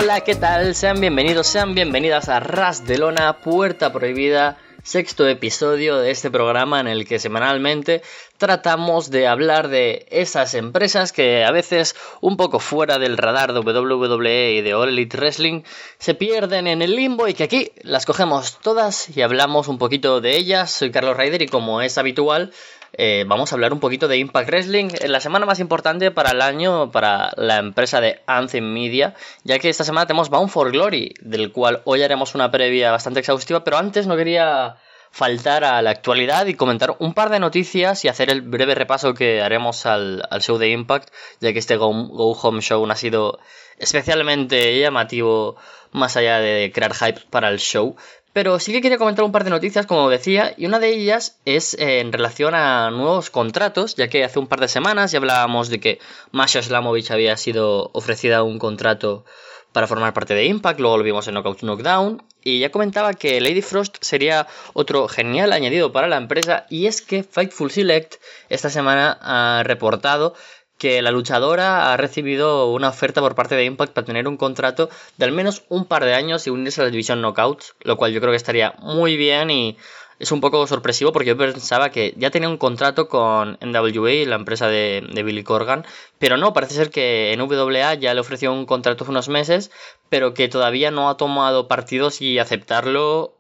Hola, ¿qué tal? Sean bienvenidos, sean bienvenidas a Ras de Lona, Puerta Prohibida, sexto episodio de este programa en el que semanalmente tratamos de hablar de esas empresas que a veces, un poco fuera del radar de WWE y de All Elite Wrestling, se pierden en el limbo y que aquí las cogemos todas y hablamos un poquito de ellas. Soy Carlos Ryder y como es habitual, vamos a hablar un poquito de Impact Wrestling en la semana más importante para el año para la empresa de Anthem Media, ya que esta semana tenemos Bound for Glory, del cual hoy haremos una previa bastante exhaustiva, pero antes no quería faltar a la actualidad y comentar un par de noticias y hacer el breve repaso que haremos al show de Impact, ya que este Go Home Show no ha sido especialmente llamativo más allá de crear hype para el show. Pero sí que quería comentar un par de noticias, como decía, y una de ellas es en relación a nuevos contratos, ya que hace un par de semanas ya hablábamos de que Masha Slamovich había sido ofrecida un contrato para formar parte de Impact, luego lo vimos en Knockout Knockdown, y ya comentaba que Lady Frost sería otro genial añadido para la empresa, y es que Fightful Select esta semana ha reportado que la luchadora ha recibido una oferta por parte de Impact para tener un contrato de al menos un par de años y unirse a la división Knockouts, lo cual yo creo que estaría muy bien y es un poco sorpresivo porque yo pensaba que ya tenía un contrato con NWA, la empresa de Billy Corgan, pero no, parece ser que NWA ya le ofreció un contrato hace unos meses, pero que todavía no ha tomado partido si aceptarlo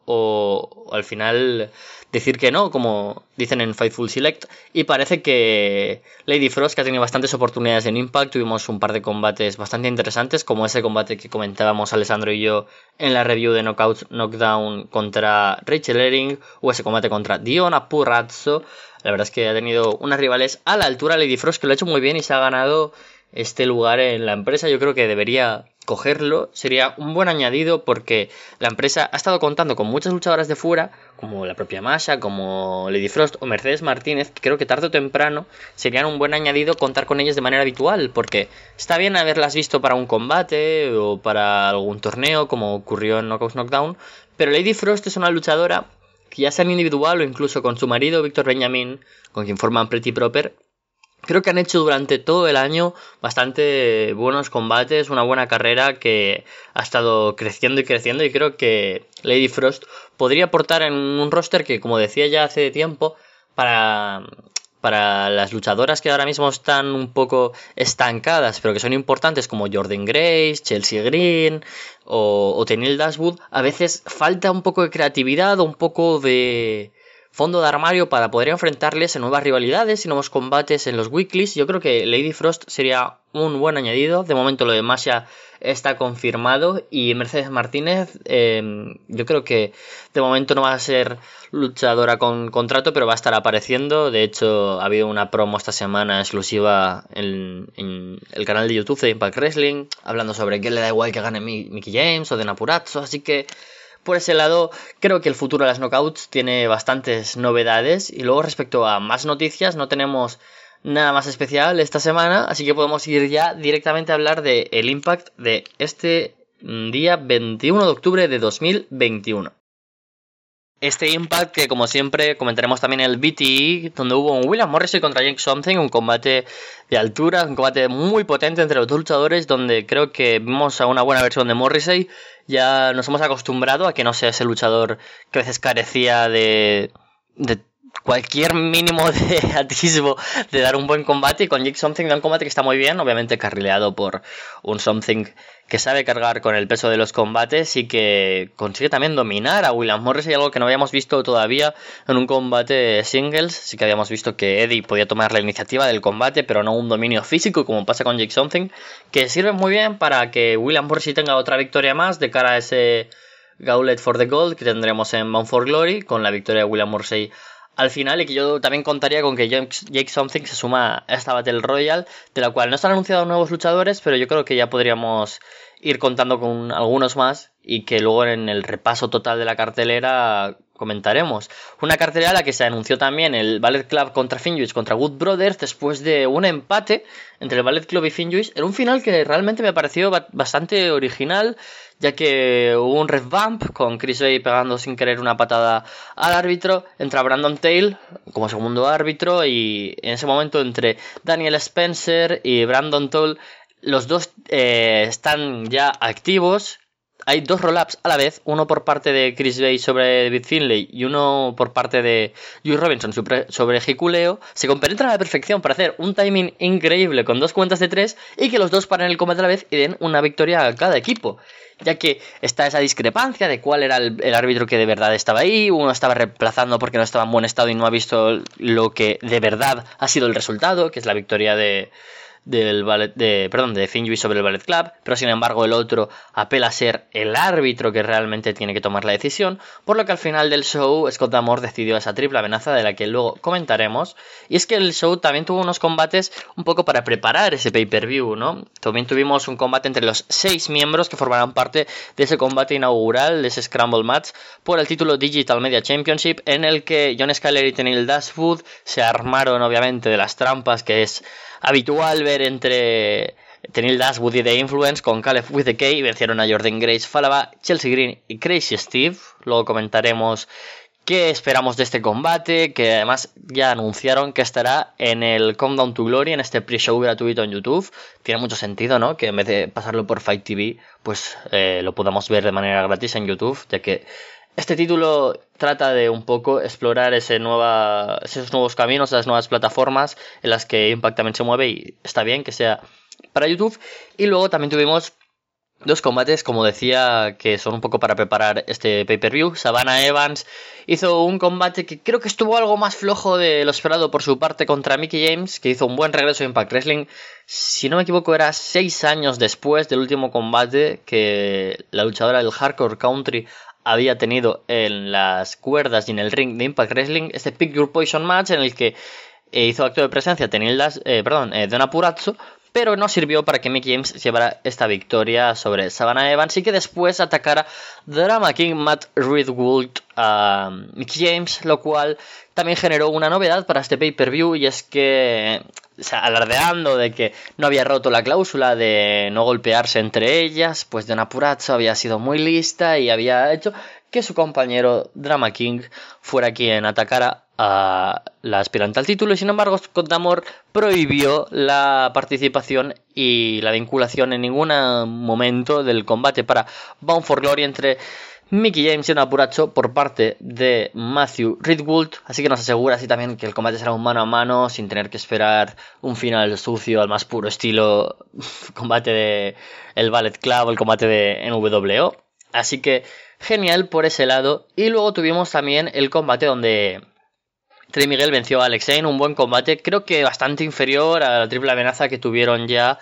o al final decir que no, como dicen en Fightful Select, y parece que Lady Frost, que ha tenido bastantes oportunidades en Impact, tuvimos un par de combates bastante interesantes, como ese combate que comentábamos Alessandro y yo en la review de Knockout Knockdown contra Rachel Herring, o ese combate contra Diona Purrazzo. La verdad es que ha tenido unas rivales a la altura Lady Frost, que lo ha hecho muy bien y se ha ganado este lugar en la empresa. Yo creo que debería cogerlo, sería un buen añadido porque la empresa ha estado contando con muchas luchadoras de fuera, como la propia Masha, como Lady Frost o Mercedes Martínez, que creo que tarde o temprano serían un buen añadido contar con ellas de manera habitual, porque está bien haberlas visto para un combate o para algún torneo, como ocurrió en Knockout Knockdown, pero Lady Frost es una luchadora que ya sea en individual o incluso con su marido Víctor Benjamin, con quien forman Pretty Proper, creo que han hecho durante todo el año bastante buenos combates, una buena carrera que ha estado creciendo y creciendo, y creo que Lady Frost podría aportar en un roster que, como decía ya hace tiempo, para las luchadoras que ahora mismo están un poco estancadas, pero que son importantes, como Jordynne Grace, Chelsea Green o Tenille Dashwood, a veces falta un poco de creatividad o un poco de fondo de armario para poder enfrentarles en nuevas rivalidades y nuevos combates en los weeklies. Yo creo que Lady Frost sería un buen añadido. De momento lo de Masha está confirmado y Mercedes Martínez yo creo que de momento no va a ser luchadora con contrato, pero va a estar apareciendo. De hecho ha habido una promo esta semana exclusiva en el canal de YouTube de Impact Wrestling hablando sobre que le da igual que gane Mickie James o de Napurazzo, así que por ese lado, creo que el futuro de las Knockouts tiene bastantes novedades. Y luego, respecto a más noticias, no tenemos nada más especial esta semana, así que podemos ir ya directamente a hablar de el Impact de este día 21 de octubre de 2021. Este Impact que, como siempre, comentaremos también el BTE, donde hubo un William Morrissey contra Jake Something, un combate de altura, un combate muy potente entre los dos luchadores, donde creo que vimos a una buena versión de Morrissey. Ya nos hemos acostumbrado a que no sea ese luchador que a veces carecía de cualquier mínimo de atisbo de dar un buen combate, y con Jake Something da un combate que está muy bien, obviamente carrileado por un Something que sabe cargar con el peso de los combates y que consigue también dominar a William Morrissey, algo que no habíamos visto todavía en un combate singles. Sí que habíamos visto que Eddie podía tomar la iniciativa del combate, pero no un dominio físico como pasa con Jake Something, que sirve muy bien para que William Morrissey tenga otra victoria más de cara a ese Gauntlet for the Gold que tendremos en Bound for Glory, con la victoria de William Morrissey al final, y que yo también contaría con que Jake Something se suma a esta Battle Royale, de la cual no están anunciados nuevos luchadores, pero yo creo que ya podríamos ir contando con algunos más y que luego en el repaso total de la cartelera comentaremos. Una cartelera a la que se anunció también el Ballet Club contra Finjuice contra Good Brothers después de un empate entre el Ballet Club y Finjuice, en un final que realmente me pareció bastante original, ya que hubo un revamp con Chris Bay pegando sin querer una patada al árbitro, entra Brandon Tail como segundo árbitro, y en ese momento entre Daniel Spencer y Brandon Toll los dos están ya activos. Hay 2 roll-ups a la vez, uno por parte de Chris Bay sobre David Finlay y uno por parte de Juice Robinson sobre Hikuleo. Se compenetran a la perfección para hacer un timing increíble con 2 cuentas de 3 y que los dos paren el combate a la vez y den una victoria a cada equipo. Ya que está esa discrepancia de cuál era el árbitro que de verdad estaba ahí, uno estaba reemplazando porque no estaba en buen estado y no ha visto lo que de verdad ha sido el resultado, que es la victoria de Finjuice sobre el Ballet Club, pero sin embargo el otro apela a ser el árbitro que realmente tiene que tomar la decisión, por lo que al final del show Scott D'Amore decidió esa triple amenaza de la que luego comentaremos. Y es que el show también tuvo unos combates un poco para preparar ese pay-per-view, ¿no? También tuvimos un combate entre los 6 miembros que formarán parte de ese combate inaugural, de ese Scramble Match por el título Digital Media Championship, en el que John Skyler y Tenille Dashwood se armaron obviamente de las trampas que es habitual ver entre Tenille Dashwood y The Influence con Caleb with the K. Vencieron a Jordan Grace, Falaba, Chelsea Green y Crazy Steve. Luego comentaremos qué esperamos de este combate, que además ya anunciaron que estará en el Countdown to Glory, en este pre-show gratuito en YouTube. Tiene mucho sentido, ¿no? Que en vez de pasarlo por Fight TV, pues lo podamos ver de manera gratis en YouTube, ya que este título trata de un poco explorar esos nuevos caminos, esas nuevas plataformas en las que Impact también se mueve, y está bien que sea para YouTube. Y luego también tuvimos 2 combates, como decía, que son un poco para preparar este pay-per-view. Savannah Evans hizo un combate que creo que estuvo algo más flojo de lo esperado por su parte contra Mickie James, que hizo un buen regreso a Impact Wrestling. Si no me equivoco, era 6 años después del último combate que la luchadora del Hardcore Country había tenido en las cuerdas y en el ring de Impact Wrestling, este Pick Your Poison Match en el que hizo acto de presencia Deonna Purrazzo, pero no sirvió para que Mickie James llevara esta victoria sobre Savannah Evans y que después atacara Drama King Matt Riddle a Mickie James, lo cual también generó una novedad para este pay-per-view, y es que, o sea, alardeando de que no había roto la cláusula de no golpearse entre ellas, pues Deonna Purrazzo había sido muy lista y había hecho que su compañero Drama King fuera quien atacara a la aspirante al título, y sin embargo Scott D'Amore prohibió la participación y la vinculación en ningún momento del combate para Bound for Glory entre Mickie James y Deonna Purrazzo por parte de Matthew Ridgold, así que nos asegura así también que el combate será un mano a mano sin tener que esperar un final sucio al más puro estilo combate de el Ballet Club o el combate de NWO, así que genial por ese lado. Y luego tuvimos también el combate donde Trey Miguel venció a Alex Zayne, un buen combate, creo que bastante inferior a la triple amenaza que tuvieron ya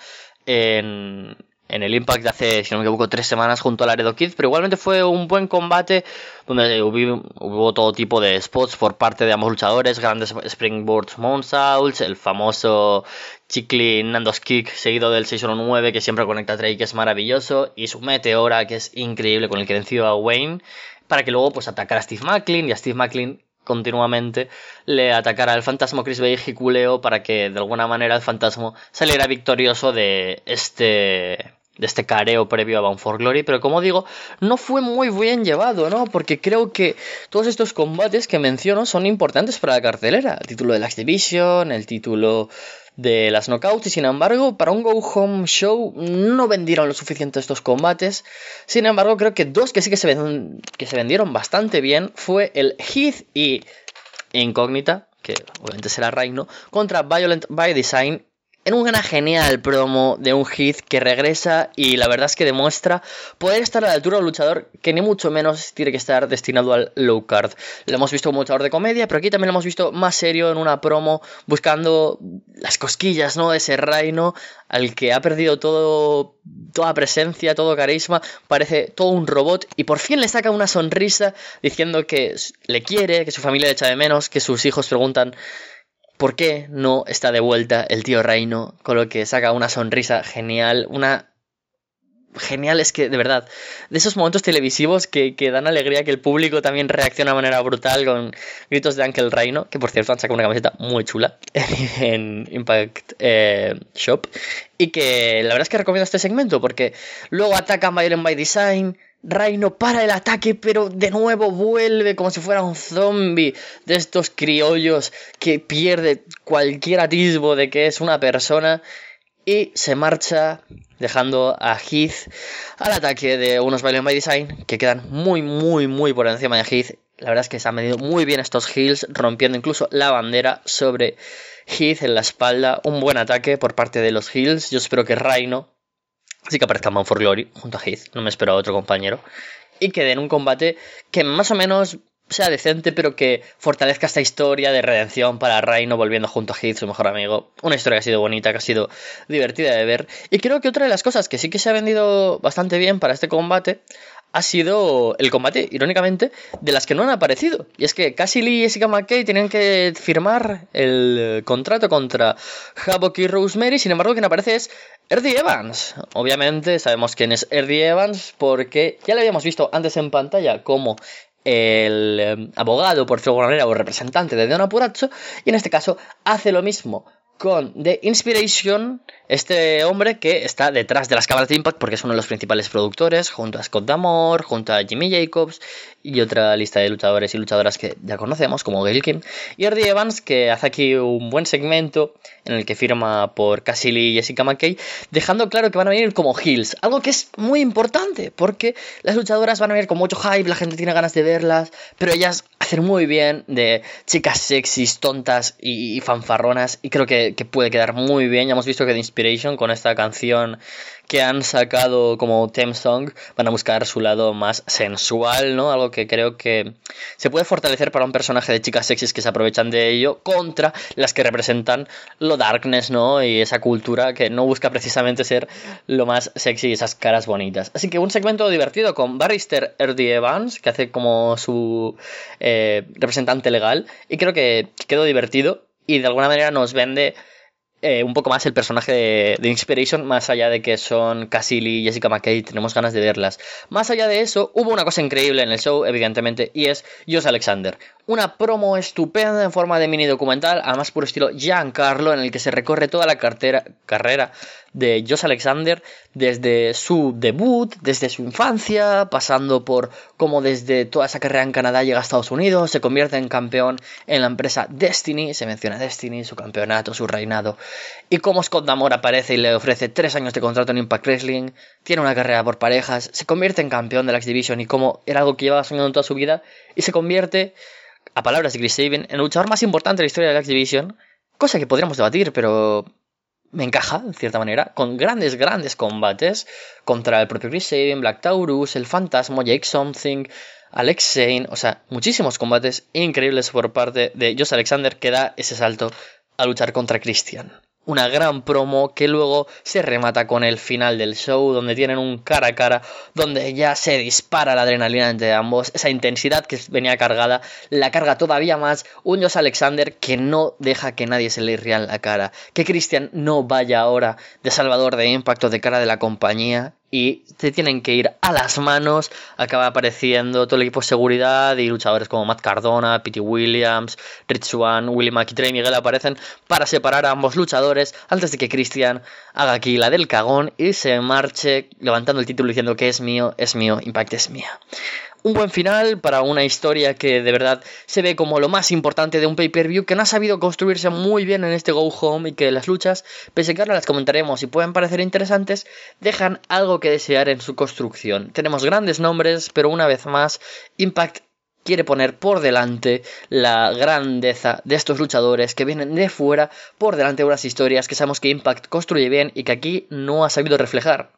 en el Impact de hace, si no me equivoco, 3 semanas junto a Laredo Kid, pero igualmente fue un buen combate donde hubo todo tipo de spots por parte de ambos luchadores, grandes springboards moonsaults, el famoso Chickly Nando's Kick seguido del 619 que siempre conecta a Trey, que es maravilloso, y su Meteora, que es increíble, con el que venció a Wayne, para que luego pues atacara a Steve Macklin, y a Steve Macklin continuamente le atacara al Fantasma Chris Bay y Hikuleo para que de alguna manera el Fantasma saliera victorioso de este careo previo a Bound for Glory. Pero como digo, no fue muy bien llevado, ¿no? Porque creo que todos estos combates que menciono son importantes para la cartelera. El título de la X Division, el título de las Knockouts, y sin embargo para un Go Home Show no vendieron lo suficiente estos combates. Sin embargo, creo que 2 que sí que se vendieron bastante bien fue el Heath y Incógnita, que obviamente será Rhino, contra Violent by Design, en una genial promo de un Heath que regresa y la verdad es que demuestra poder estar a la altura del luchador, que ni mucho menos tiene que estar destinado al low card. Lo hemos visto como luchador de comedia, pero aquí también lo hemos visto más serio en una promo, buscando las cosquillas, ¿no?, de ese Rhino al que ha perdido toda presencia, todo carisma, parece todo un robot, y por fin le saca una sonrisa diciendo que le quiere, que su familia le echa de menos, que sus hijos preguntan ¿por qué no está de vuelta el tío Rhino? Con lo que saca una sonrisa genial, genial, es que de verdad, de esos momentos televisivos que dan alegría, que el público también reacciona de manera brutal con gritos de Uncle Rhino, que por cierto han sacado una camiseta muy chula en Impact Shop, y que la verdad es que recomiendo este segmento porque luego atacan Violent by Design. Rhino para el ataque, pero de nuevo vuelve como si fuera un zombie de estos criollos que pierde cualquier atisbo de que es una persona. y se marcha dejando a Heath al ataque de unos Violent by Design que quedan muy por encima de Heath. La verdad es que se han medido muy bien estos heals, rompiendo incluso la bandera sobre Heath en la espalda. Un buen ataque por parte de los heals. Yo espero que Rhino sí que aparezca en Bound for Glory junto a Heath, no me espero a otro compañero, y que den un combate que más o menos sea decente, pero que fortalezca esta historia de redención para Rhino volviendo junto a Heath, su mejor amigo. Una historia que ha sido bonita, que ha sido divertida de ver. Y creo que otra de las cosas que sí que se ha vendido bastante bien para este combate ha sido el combate, irónicamente, de las que no han aparecido. Y es que Cassie Lee y Jessica McKay tenían que firmar el contrato contra Havoc y Rosemary. Sin embargo, quien aparece es Eddie Evans. Obviamente sabemos quién es Eddie Evans porque ya lo habíamos visto antes en pantalla como el abogado, por decirlo de alguna manera, o representante de Deonna Purrazzo, y en este caso hace lo mismo con The Inspiration, este hombre que está detrás de las cámaras de Impact porque es uno de los principales productores, junto a Scott D'Amore, junto a Jimmy Jacobs y otra lista de luchadores y luchadoras que ya conocemos, como Gail Kim, y Eddie Evans, que hace aquí un buen segmento en el que firma por Cassie Lee y Jessica McKay, dejando claro que van a venir como heels, algo que es muy importante porque las luchadoras van a venir con mucho hype, la gente tiene ganas de verlas, pero ellas hacen muy bien de chicas sexys, tontas y fanfarronas, y creo que puede quedar muy bien. Ya hemos visto que The Inspiration, con esta canción que han sacado como theme song, van a buscar su lado más sensual, ¿no? Algo que creo que se puede fortalecer para un personaje de chicas sexys que se aprovechan de ello, contra las que representan lo darkness, ¿no? Y esa cultura que no busca precisamente ser lo más sexy y esas caras bonitas. Así que un segmento divertido con Barrister Eddie Evans, que hace como su representante legal, y creo que quedó divertido y de alguna manera nos vende un poco más el personaje de Inspiration, más allá de que son Cassie Lee y Jessica McKay, tenemos ganas de verlas. Más allá de eso, hubo una cosa increíble en el show, evidentemente, y es Josh Alexander. Una promo estupenda en forma de mini documental, además puro estilo Giancarlo, en el que se recorre toda la carrera de Josh Alexander, desde su debut, desde su infancia, pasando por cómo desde toda esa carrera en Canadá llega a Estados Unidos, se convierte en campeón en la empresa Destiny, se menciona Destiny, su campeonato, su reinado, y cómo Scott D'Amore aparece y le ofrece 3 años de contrato en Impact Wrestling, tiene una carrera por parejas, se convierte en campeón de la X Division y cómo era algo que llevaba soñando toda su vida, y se convierte, a palabras de Chris Sabin, en el luchador más importante de la historia de la X Division, cosa que podríamos debatir, pero me encaja, en cierta manera, con grandes combates contra el propio Chris Sabin, Black Taurus, el Fantasma, Jake Something, Alex Zane, o sea, muchísimos combates increíbles por parte de Josh Alexander, que da ese salto a luchar contra Christian. Una gran promo que luego se remata con el final del show, donde tienen un cara a cara, donde ya se dispara la adrenalina entre ambos, esa intensidad que venía cargada, la carga todavía más un Josh Alexander que no deja que nadie se le ría en la cara, que Christian no vaya ahora de salvador de Impact de cara de la compañía, y se tienen que ir a las manos. Acaba apareciendo todo el equipo de seguridad y luchadores como Matt Cardona, Pete Williams, Rich Swann, Willie McIntyre y Miguel aparecen para separar a ambos luchadores antes de que Christian haga aquí la del cagón y se marche levantando el título diciendo que es mío, Impact es mía. Un buen final para una historia que de verdad se ve como lo más importante de un pay-per-view, que no ha sabido construirse muy bien en este Go Home, y que las luchas, pese a que ahora las comentaremos y pueden parecer interesantes, dejan algo que desear en su construcción. Tenemos grandes nombres, pero una vez más Impact quiere poner por delante la grandeza de estos luchadores que vienen de fuera, por delante de unas historias que sabemos que Impact construye bien y que aquí no ha sabido reflejar.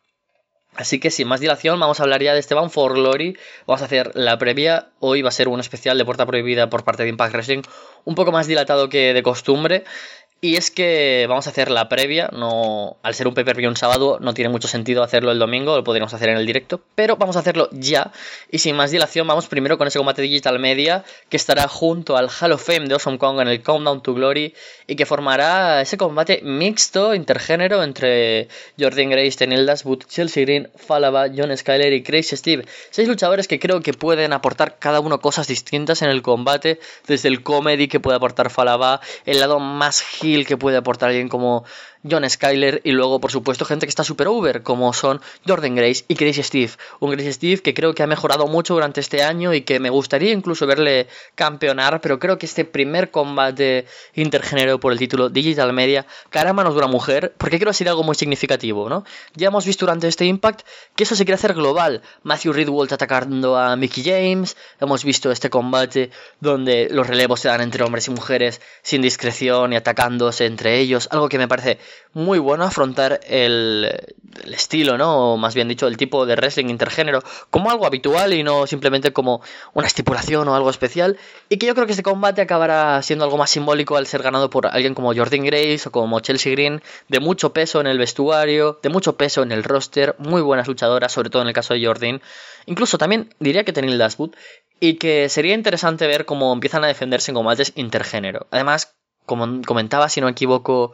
Así que sin más dilación vamos a hablar ya de este Bound for Glory. Vamos a hacer la previa. Hoy va a ser un especial de Puerta Prohibida por parte de Impact Wrestling, un poco más dilatado que de costumbre. Y es que vamos a hacer la previa, no, al ser un pay-per-view un sábado no tiene mucho sentido hacerlo el domingo, lo podríamos hacer en el directo, pero vamos a hacerlo ya. Y sin más dilación vamos primero con ese combate Digital Media que estará junto al Hall of Fame de Awesome Kong en el Countdown to Glory, y que formará ese combate mixto, intergénero, entre Jordan Grace, Tenille Dashwood, Chelsea Green, Falaba, John Skyler y Crazy Steve. 6 luchadores que creo que pueden aportar cada uno cosas distintas en el combate, desde el comedy que puede aportar Falaba, el lado más heel que puede aportar alguien como John Skyler y luego, por supuesto, gente que está super over, como son Jordynne Grace y Crazy Steve. Un Crazy Steve que creo que ha mejorado mucho durante este año y que me gustaría incluso verle campeonar, pero creo que este primer combate intergénero por el título Digital Media caerá a manos de una mujer, porque quiero decir algo muy significativo, ¿no? Ya hemos visto durante este Impact que eso se quiere hacer global. Matthew Ridwald atacando a Mickie James, hemos visto este combate donde los relevos se dan entre hombres y mujeres sin discreción y atacándose entre ellos, algo que me parece muy bueno, afrontar el estilo, ¿no? O más bien dicho, el tipo de wrestling intergénero como algo habitual y no simplemente como una estipulación o algo especial, y que yo creo que este combate acabará siendo algo más simbólico al ser ganado por alguien como Jordynne Grace o como Chelsea Green, de mucho peso en el vestuario, de mucho peso en el roster, muy buenas luchadoras, sobre todo en el caso de Jordynne, incluso también diría que Tenille Dashwood, y que sería interesante ver cómo empiezan a defenderse en combates intergénero. Además, como comentaba, si no me equivoco,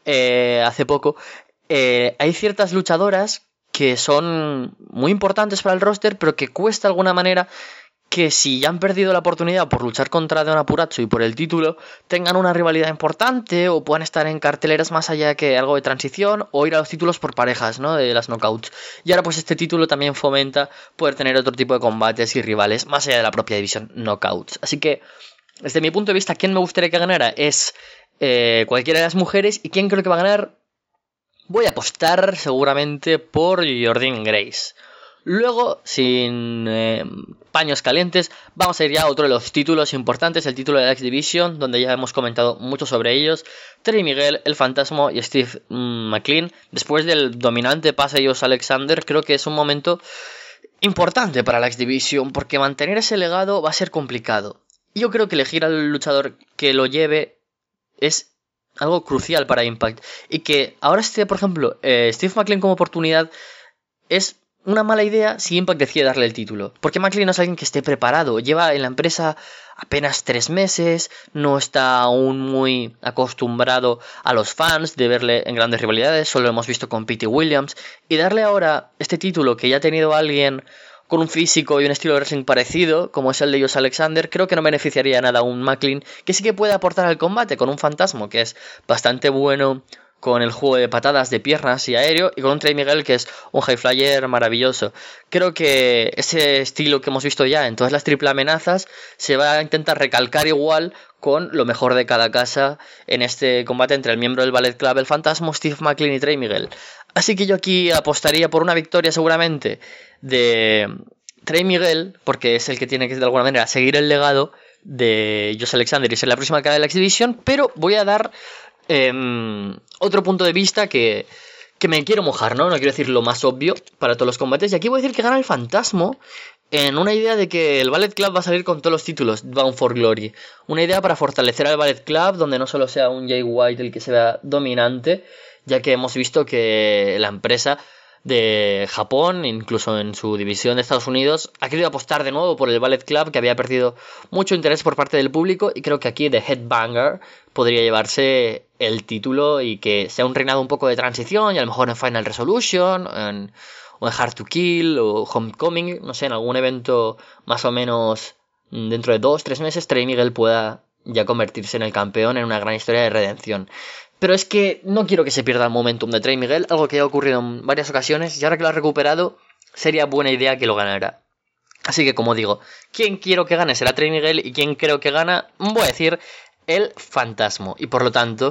hace poco, hay ciertas luchadoras que son muy importantes para el roster, pero que cuesta de alguna manera que si ya han perdido la oportunidad por luchar contra Deonna Purrazzo y por el título, tengan una rivalidad importante o puedan estar en carteleras más allá que algo de transición o ir a los títulos por parejas, ¿no? De las knockouts. Y ahora pues este título también fomenta poder tener otro tipo de combates y rivales más allá de la propia división knockouts. Así que, desde mi punto de vista, ¿quién me gustaría que ganara? Es cualquiera de las mujeres. ¿Y quién creo que va a ganar? Voy a apostar seguramente por Jordynne Grace. Luego, sin paños calientes, vamos a ir ya a otro de los títulos importantes, el título de la X Division, donde ya hemos comentado mucho sobre ellos. Trey Miguel, El Fantasma y Steve McLean. Después del dominante pase de Josh Alexander, creo que es un momento importante para la X Division, porque mantener ese legado va a ser complicado. Y yo creo que elegir al luchador que lo lleve es algo crucial para Impact. Y que ahora esté, por ejemplo, Steve McLean como oportunidad es una mala idea si Impact decide darle el título. Porque McLean no es alguien que esté preparado. Lleva en la empresa apenas 3 meses. No está aún muy acostumbrado a los fans de verle en grandes rivalidades. Solo lo hemos visto con Pete Williams. Y darle ahora este título que ya ha tenido alguien con un físico y un estilo de wrestling parecido, como es el de Josh Alexander, creo que no beneficiaría nada a un McLean que sí que puede aportar al combate con un Fantasma que es bastante bueno con el juego de patadas de piernas y aéreo, y con un Trey Miguel que es un high flyer maravilloso. Creo que ese estilo que hemos visto ya en todas las triple amenazas se va a intentar recalcar igual con lo mejor de cada casa en este combate entre el miembro del Ballet Club, el Fantasma, Steve McLean y Trey Miguel. Así que yo aquí apostaría por una victoria seguramente de Trey Miguel, porque es el que tiene que de alguna manera seguir el legado de Josh Alexander y ser la próxima cara de la X-Division, pero voy a dar otro punto de vista que me quiero mojar, ¿no? No quiero decir lo más obvio para todos los combates. Y aquí voy a decir que gana el Fantasma en una idea de que el Ballet Club va a salir con todos los títulos Bound for Glory. Una idea para fortalecer al Ballet Club, donde no solo sea un Jay White el que se vea dominante, ya que hemos visto que la empresa de Japón, incluso en su división de Estados Unidos, ha querido apostar de nuevo por el Ballet Club, que había perdido mucho interés por parte del público, y creo que aquí The Headbanger podría llevarse el título y que sea un reinado un poco de transición, y a lo mejor en Final Resolution, o en Hard to Kill, o Homecoming, no sé, en algún evento más o menos dentro de 2-3 meses, Trey Miguel pueda ya convertirse en el campeón en una gran historia de redención. Pero es que no quiero que se pierda el momentum de Trey Miguel, algo que ha ocurrido en varias ocasiones, y ahora que lo ha recuperado, sería buena idea que lo ganara. Así que, como digo, ¿quién quiero que gane? Será Trey Miguel, y ¿quién creo que gana? Voy a decir el Fantasma. Y por lo tanto,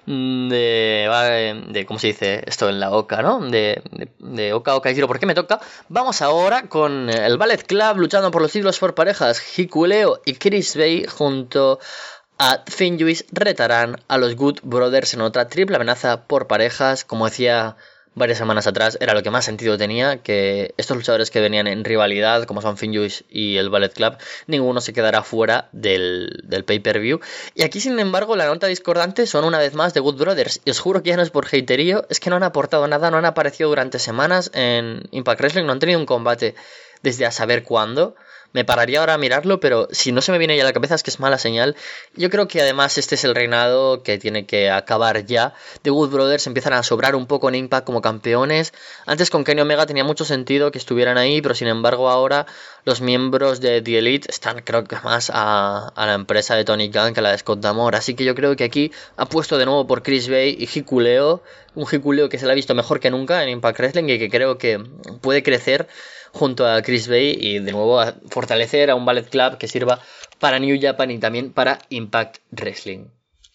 de ¿cómo se dice esto en la Oca, no? De Oka y Giro, ¿por qué me toca? Vamos ahora con el Ballet Club luchando por los títulos por parejas. Hikuleo y Chris Bay junto a Finjuice retarán a los Good Brothers en otra triple amenaza por parejas. Como decía varias semanas atrás, era lo que más sentido tenía, que estos luchadores que venían en rivalidad, como son Finjuice y el Ballet Club, ninguno se quedará fuera del pay-per-view. Y aquí, sin embargo, la nota discordante son una vez más de Good Brothers, y os juro que ya no es por haterío, es que no han aportado nada, no han aparecido durante semanas en Impact Wrestling, no han tenido un combate desde a saber cuándo. me pararía ahora a mirarlo, pero si no se me viene ya a la cabeza es que es mala señal. Yo creo que además este es el reinado que tiene que acabar ya. The Good Brothers empiezan a sobrar un poco en Impact como campeones. Antes con Kenny Omega tenía mucho sentido que estuvieran ahí, pero sin embargo ahora los miembros de The Elite están, creo que más a la empresa de Tony Khan que a la de Scott D'Amore. Así que yo creo que aquí ha puesto de nuevo por Chris Bay y Hikuleo, un Hikuleo que se le ha visto mejor que nunca en Impact Wrestling y que creo que puede crecer junto a Chris Bay y de nuevo a fortalecer a un Ballet Club que sirva para New Japan y también para Impact Wrestling.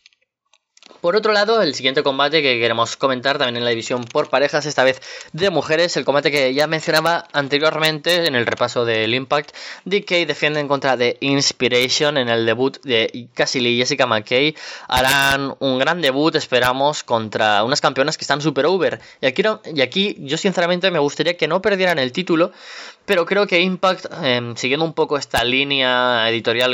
Por otro lado, el siguiente combate que queremos comentar también en la división por parejas, esta vez de mujeres, el combate que ya mencionaba anteriormente en el repaso del Impact. DK defienden contra The Inspiration en el debut de Cassie Lee y Jessica McKay. Harán un gran debut, esperamos, contra unas campeonas que están super over. Y aquí yo sinceramente me gustaría que no perdieran el título, pero creo que Impact, siguiendo un poco esta línea editorial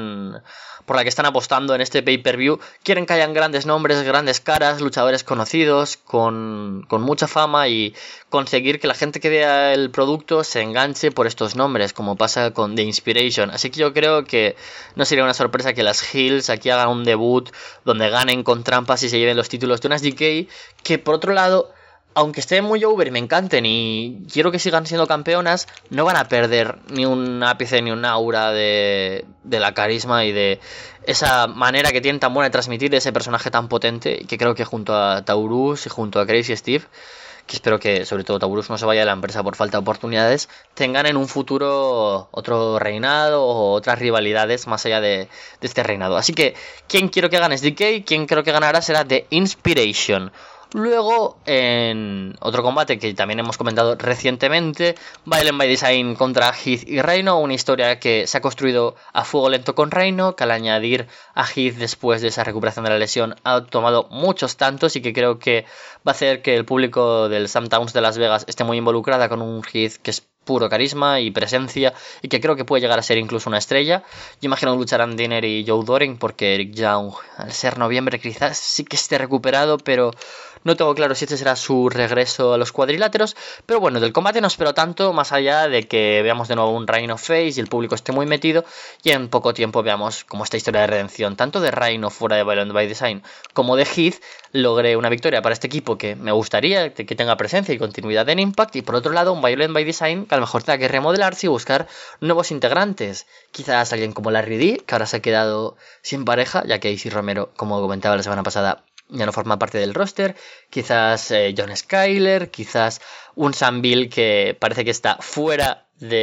por la que están apostando en este pay-per-view, quieren que hayan grandes nombres, grandes caras, luchadores conocidos, con mucha fama y conseguir que la gente que vea el producto se enganche por estos nombres, como pasa con The Inspiration. Así que yo creo que no sería una sorpresa que las Heels aquí hagan un debut donde ganen con trampas y se lleven los títulos de unas DK, que por otro lado, aunque estén muy over y me encanten y quiero que sigan siendo campeonas, no van a perder ni un ápice ni un aura de la carisma y de esa manera que tienen tan buena de transmitir ese personaje tan potente, que creo que junto a Taurus y junto a Crazy Steve, que espero que sobre todo Taurus no se vaya de la empresa por falta de oportunidades, tengan en un futuro otro reinado o otras rivalidades más allá de este reinado. Así que quien quiero que gane es DK, quien creo que ganará será The Inspiration. Luego, en otro combate que también hemos comentado recientemente, Violent by Design contra Heath y Reino, una historia que se ha construido a fuego lento con Reino, que al añadir a Heath después de esa recuperación de la lesión ha tomado muchos tantos y que creo que va a hacer que el público del Sam Towns de Las Vegas esté muy involucrada con un Heath que es puro carisma y presencia y que creo que puede llegar a ser incluso una estrella. Yo imagino lucharán Dinner y Joe Doring porque Eric Young, al ser noviembre, quizás sí que esté recuperado, pero no tengo claro si este será su regreso a los cuadriláteros. Pero bueno, del combate no espero tanto, más allá de que veamos de nuevo un Rhino face y el público esté muy metido y en poco tiempo veamos como esta historia de redención, tanto de Rhino fuera de Violent by Design como de Heath, logre una victoria para este equipo que me gustaría que tenga presencia y continuidad en Impact, y por otro lado un Violent by Design que a lo mejor tenga que remodelarse y buscar nuevos integrantes, quizás alguien como Larry D, que ahora se ha quedado sin pareja ya que Izzy Romero, como comentaba la semana pasada, ya no forma parte del roster, quizás John Skyler, quizás un Sam Bill que parece que está fuera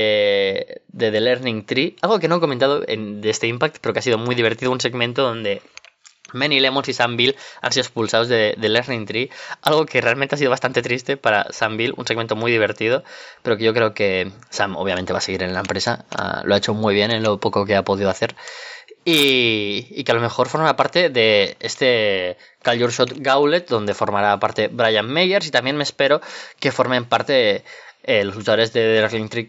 de The Learning Tree, algo que no he comentado de este Impact, pero que ha sido muy divertido, un segmento donde Manny Lemons y Sam Bill han sido expulsados de Learning Tree, algo que realmente ha sido bastante triste para Sam Bill, un segmento muy divertido, pero que yo creo que Sam obviamente va a seguir en la empresa, lo ha hecho muy bien en lo poco que ha podido hacer. Y que a lo mejor forma parte de este Call Your Shot Gauntlet, donde formará parte Brian Meyers, y también me espero que formen parte los luchadores de The Wrestling Trick,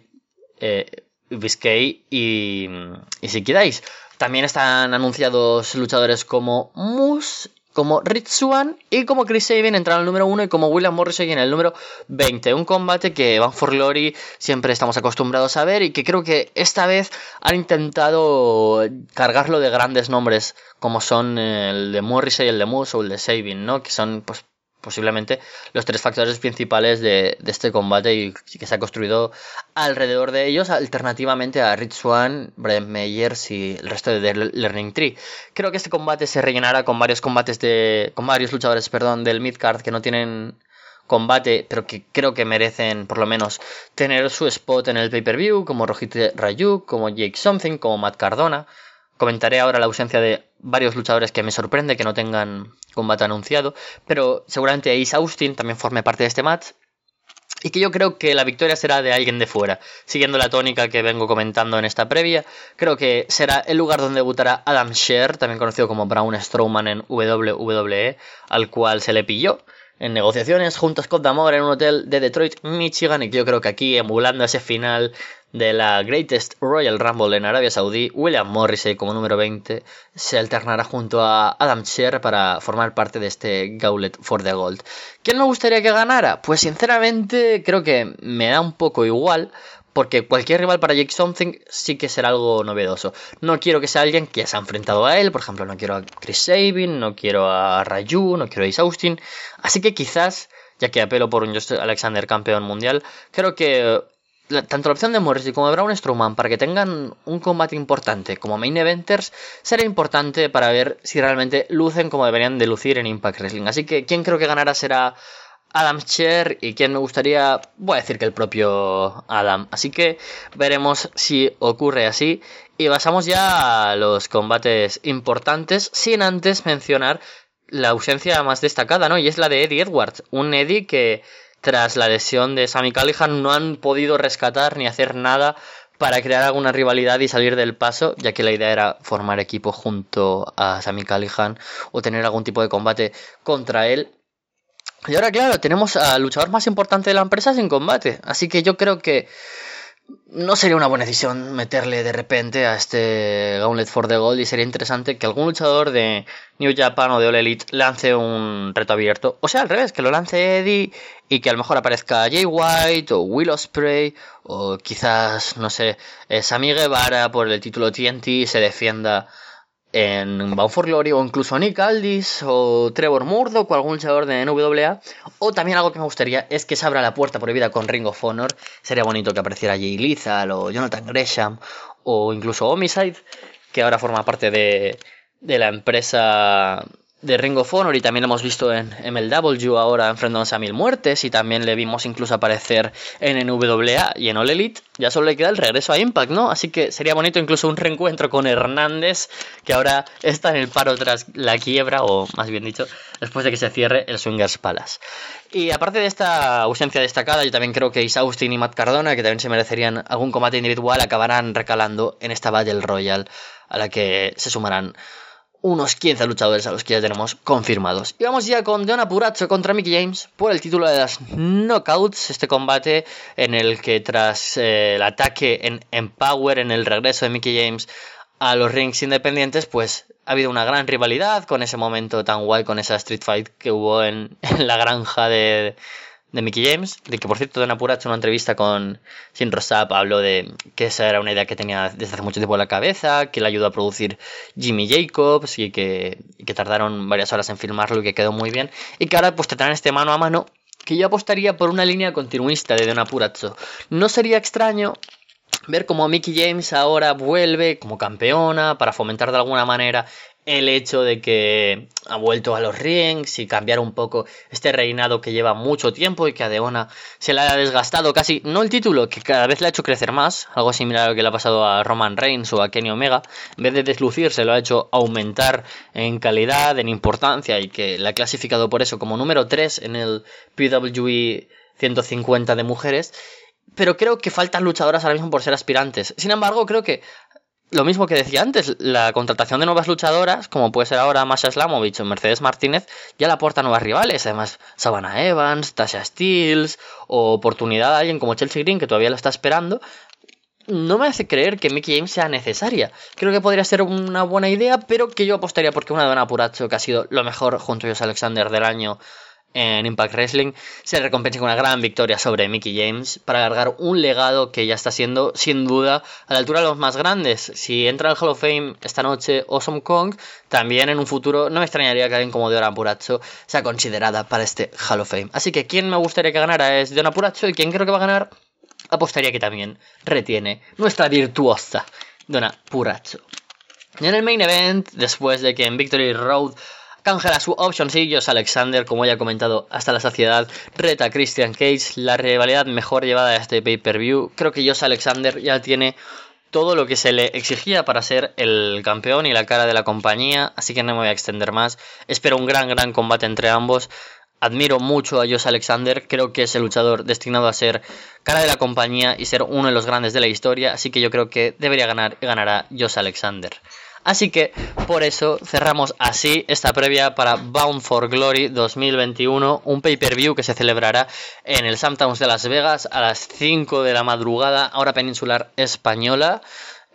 Biscay y Siki Dice. También están anunciados luchadores como Moose, como Rich Swann y como Chris Sabin entrarán al número 1 y como William Morrissey en el número 20. Un combate que Bound for Glory siempre estamos acostumbrados a ver y que creo que esta vez han intentado cargarlo de grandes nombres como son el de Morrissey, el de Moose o el de Sabin, ¿no? Que son pues posiblemente los tres factores principales de este combate y que se ha construido alrededor de ellos, alternativamente a Rich Swann, Brian Meyers y el resto de The Learning Tree. Creo que este combate se rellenará con varios luchadores, del midcard que no tienen combate, pero que creo que merecen por lo menos tener su spot en el pay-per-view, como Rohit Raju, como Jake Something, como Matt Cardona. Comentaré ahora la ausencia de varios luchadores que me sorprende que no tengan combate anunciado, pero seguramente Ace Austin también forme parte de este match y que yo creo que la victoria será de alguien de fuera. Siguiendo la tónica que vengo comentando en esta previa, creo que será el lugar donde debutará Adam Scherr, también conocido como Braun Strowman en WWE, al cual se le pilló en negociaciones junto a Scott D'Amore en un hotel de Detroit, Michigan, y que yo creo que aquí, emulando ese final de la Greatest Royal Rumble en Arabia Saudí, William Morrissey como número 20 se alternará junto a Adam Scherr para formar parte de este Gauntlet for the Gold. ¿Quién me gustaría que ganara? Pues sinceramente creo que me da un poco igual, porque cualquier rival para Jake Something sí que será algo novedoso. No quiero que sea alguien que se ha enfrentado a él, por ejemplo, no quiero a Chris Sabin, no quiero a Raju, no quiero a Ace Austin, así que quizás, ya que apelo por un Josh Alexander campeón mundial, creo que tanto la opción de Morrissey como de Braun Strowman para que tengan un combate importante como main eventers será importante para ver si realmente lucen como deberían de lucir en Impact Wrestling. Así que quien creo que ganará será Adam Scherr y quien me gustaría, voy a decir que el propio Adam. Así que veremos si ocurre así. Y pasamos ya a los combates importantes sin antes mencionar la ausencia más destacada, ¿no? Y es la de Eddie Edwards, un Eddie que tras la lesión de Sami Callihan no han podido rescatar ni hacer nada para crear alguna rivalidad y salir del paso, ya que la idea era formar equipo junto a Sami Callihan o tener algún tipo de combate contra él. Y ahora, claro, tenemos al luchador más importante de la empresa sin combate, así que yo creo que no sería una buena decisión meterle de repente a este Gauntlet for the Gold, y sería interesante que algún luchador de New Japan o de All Elite lance un reto abierto, o sea, al revés, que lo lance Eddie y que a lo mejor aparezca Jay White o Will Ospreay o quizás, no sé, Sammy Guevara por el título TNT y se defienda en Bound for Glory, o incluso Nick Aldis o Trevor Murdoch o algún luchador de NWA. O también algo que me gustaría es que se abra la puerta prohibida con Ring of Honor. Sería bonito que apareciera Jay Lethal o Jonathan Gresham o incluso Homicide, que ahora forma parte de la empresa de Ring of Honor, y también lo hemos visto en MLW ahora enfrentándose a 1000 muertes, y también le vimos incluso aparecer en NWA y en All Elite. Ya solo le queda el regreso a Impact, ¿no? Así que sería bonito incluso un reencuentro con Hernández, que ahora está en el paro tras la quiebra, o más bien dicho, después de que se cierre el Swingers Palace. Y aparte de esta ausencia destacada, yo también creo que Ace Austin y Matt Cardona, que también se merecerían algún combate individual, acabarán recalando en esta Battle Royale a la que se sumarán unos 15 luchadores a los que ya tenemos confirmados. Y vamos ya con Deonna Purrazzo contra Mickie James por el título de las Knockouts. Este combate en el que tras el ataque en Empower, en el regreso de Mickie James a los rings independientes, pues ha habido una gran rivalidad con ese momento tan guay, con esa street fight que hubo en la granja de Mickie James, de que por cierto Deonna Purrazzo en una entrevista con Shinro Sapp habló de que esa era una idea que tenía desde hace mucho tiempo en la cabeza, que le ayudó a producir Jimmy Jacobs y que tardaron varias horas en filmarlo y que quedó muy bien, y que ahora pues traerán este mano a mano, que yo apostaría por una línea continuista de Deonna Purrazzo. No sería extraño ver cómo Mickie James ahora vuelve como campeona para fomentar de alguna manera el hecho de que ha vuelto a los rings y cambiar un poco este reinado que lleva mucho tiempo y que a Deonna se le ha desgastado casi, no el título, que cada vez le ha hecho crecer más, algo similar a lo que le ha pasado a Roman Reigns o a Kenny Omega. En vez de deslucirse, lo ha hecho aumentar en calidad, en importancia, y que la ha clasificado por eso como número 3 en el PWE 150 de mujeres. Pero creo que faltan luchadoras ahora mismo por ser aspirantes. Sin embargo, creo que lo mismo que decía antes, la contratación de nuevas luchadoras, como puede ser ahora Masha Slamovich o Mercedes Martínez, ya le aporta nuevas rivales. Además, Savannah Evans, Tasha Steelz, o oportunidad a alguien como Chelsea Green, que todavía lo está esperando. No me hace creer que Mickie James sea necesaria. Creo que podría ser una buena idea, pero que yo apostaría porque una Deonna Purrazzo, que ha sido lo mejor junto a Josh Alexander del año en Impact Wrestling, se recompensa con una gran victoria sobre Mickie James para alargar un legado que ya está siendo, sin duda, a la altura de los más grandes. Si entra al Hall of Fame esta noche Awesome Kong, también en un futuro no me extrañaría que alguien como Deonna Purrazzo sea considerada para este Hall of Fame. Así que quien me gustaría que ganara es Deonna Purrazzo, y quien creo que va a ganar, apostaría que también retiene nuestra virtuosa Deonna Purrazzo. Y en el main event, después de que en Victory Road canjea su option sí, Josh Alexander, como ya he comentado hasta la saciedad, reta a Christian Cage, la rivalidad mejor llevada a este pay-per-view. Creo que Josh Alexander ya tiene todo lo que se le exigía para ser el campeón y la cara de la compañía, así que no me voy a extender más. Espero un gran combate entre ambos. Admiro mucho a Josh Alexander, creo que es el luchador destinado a ser cara de la compañía y ser uno de los grandes de la historia, así que yo creo que debería ganar y ganará Josh Alexander. Así que por eso cerramos así esta previa para Bound for Glory 2021, un pay-per-view que se celebrará en el Summertowns de Las Vegas a las 5 de la madrugada, hora peninsular española.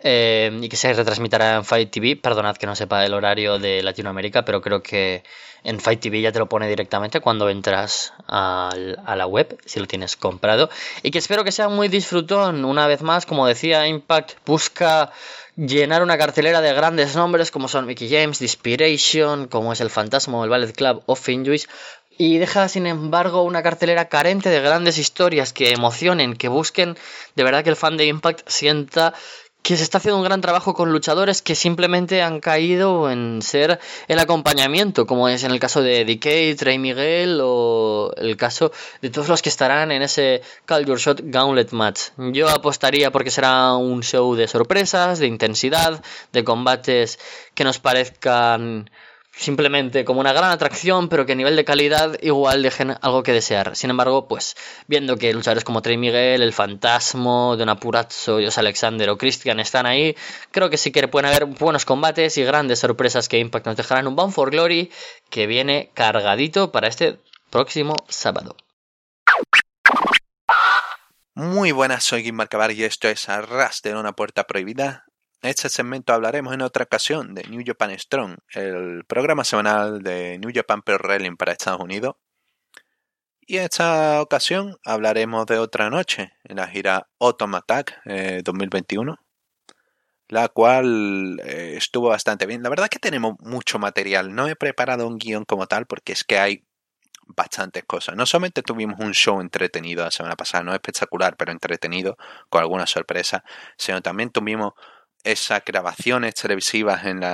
y que se retransmitirá en Fight TV. Perdonad que no sepa el horario de Latinoamérica, pero creo que en Fight TV ya te lo pone directamente cuando entras a la web, si lo tienes comprado. Y que espero que sea muy disfrutón. Una vez más, como decía, Impact busca llenar una cartelera de grandes nombres como son Mickie James, The Inspiration, como es el Fantasma o el Ballet Club of Injuries. Y deja, sin embargo, una cartelera carente de grandes historias que emocionen, que busquen de verdad que el fan de Impact sienta que se está haciendo un gran trabajo con luchadores que simplemente han caído en ser el acompañamiento, como es en el caso de DK, Trey Miguel o el caso de todos los que estarán en ese Call Your Shot Gauntlet Match. Yo apostaría porque será un show de sorpresas, de intensidad, de combates que nos parezcan simplemente como una gran atracción, pero que a nivel de calidad igual dejen algo que desear. Sin embargo, pues viendo que luchadores como Trey Miguel, El Fantasma, Don Apurazzo, Josh Alexander o Christian están ahí, creo que sí que pueden haber buenos combates y grandes sorpresas que Impact nos dejarán un Bound for Glory que viene cargadito para este próximo sábado. Muy buenas, soy Guimar Cabar y esto es Arras de una puerta prohibida. En este segmento hablaremos en otra ocasión de New Japan Strong, el programa semanal de New Japan Pro Wrestling para Estados Unidos. Y en esta ocasión hablaremos de otra noche en la gira Autumn Attack 2021, la cual estuvo bastante bien. La verdad es que tenemos mucho material. No he preparado un guión como tal porque es que hay bastantes cosas. No solamente tuvimos un show entretenido la semana pasada, no espectacular, pero entretenido, con algunas sorpresas, sino también tuvimos esas grabaciones televisivas en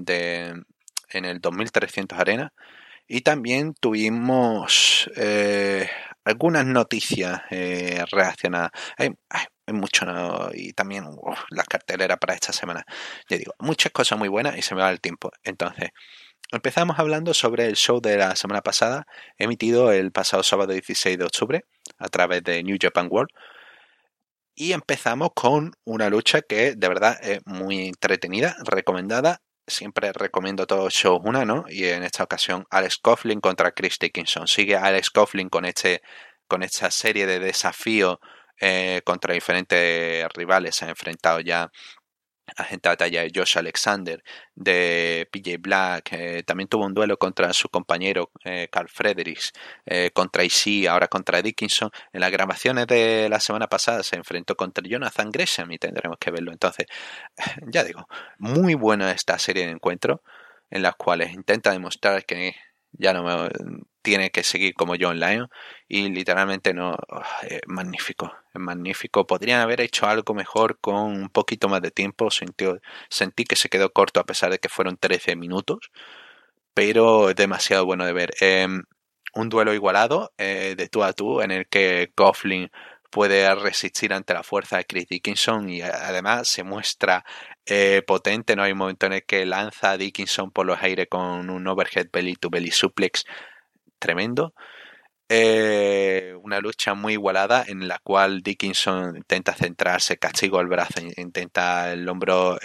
el 2300 Arena, y también tuvimos algunas noticias reaccionadas. Hay mucho, ¿no? Y también las carteleras para esta semana. Ya digo, muchas cosas muy buenas y se me va el tiempo. Entonces, empezamos hablando sobre el show de la semana pasada, emitido el pasado sábado 16 de octubre a través de New Japan World. Y empezamos con una lucha que de verdad es muy entretenida, recomendada. Siempre recomiendo todos los shows una, ¿no? Y en esta ocasión Alex Coughlin contra Chris Dickinson. Sigue Alex Coughlin con esta serie de desafíos contra diferentes rivales. Se ha enfrentado ya a gente de talla de Josh Alexander, de PJ Black, también tuvo un duelo contra su compañero Carl Fredericks, contra IC, ahora contra Dickinson. En las grabaciones de la semana pasada se enfrentó contra Jonathan Gresham y tendremos que verlo. Entonces, ya digo, muy buena esta serie de encuentros en las cuales intenta demostrar que ya no me tiene que seguir como John Lyon, y literalmente no, es magnífico. Podrían haber hecho algo mejor con un poquito más de tiempo. Sentí que se quedó corto a pesar de que fueron 13 minutos, pero es demasiado bueno de ver. Un duelo igualado de tú a tú en el que Coughlin puede resistir ante la fuerza de Chris Dickinson y además se muestra potente, ¿no? Hay un momento en el que lanza a Dickinson por los aires con un overhead belly to belly suplex tremendo. Una lucha muy igualada en la cual Dickinson intenta centrarse, castigo al brazo, intenta el hombro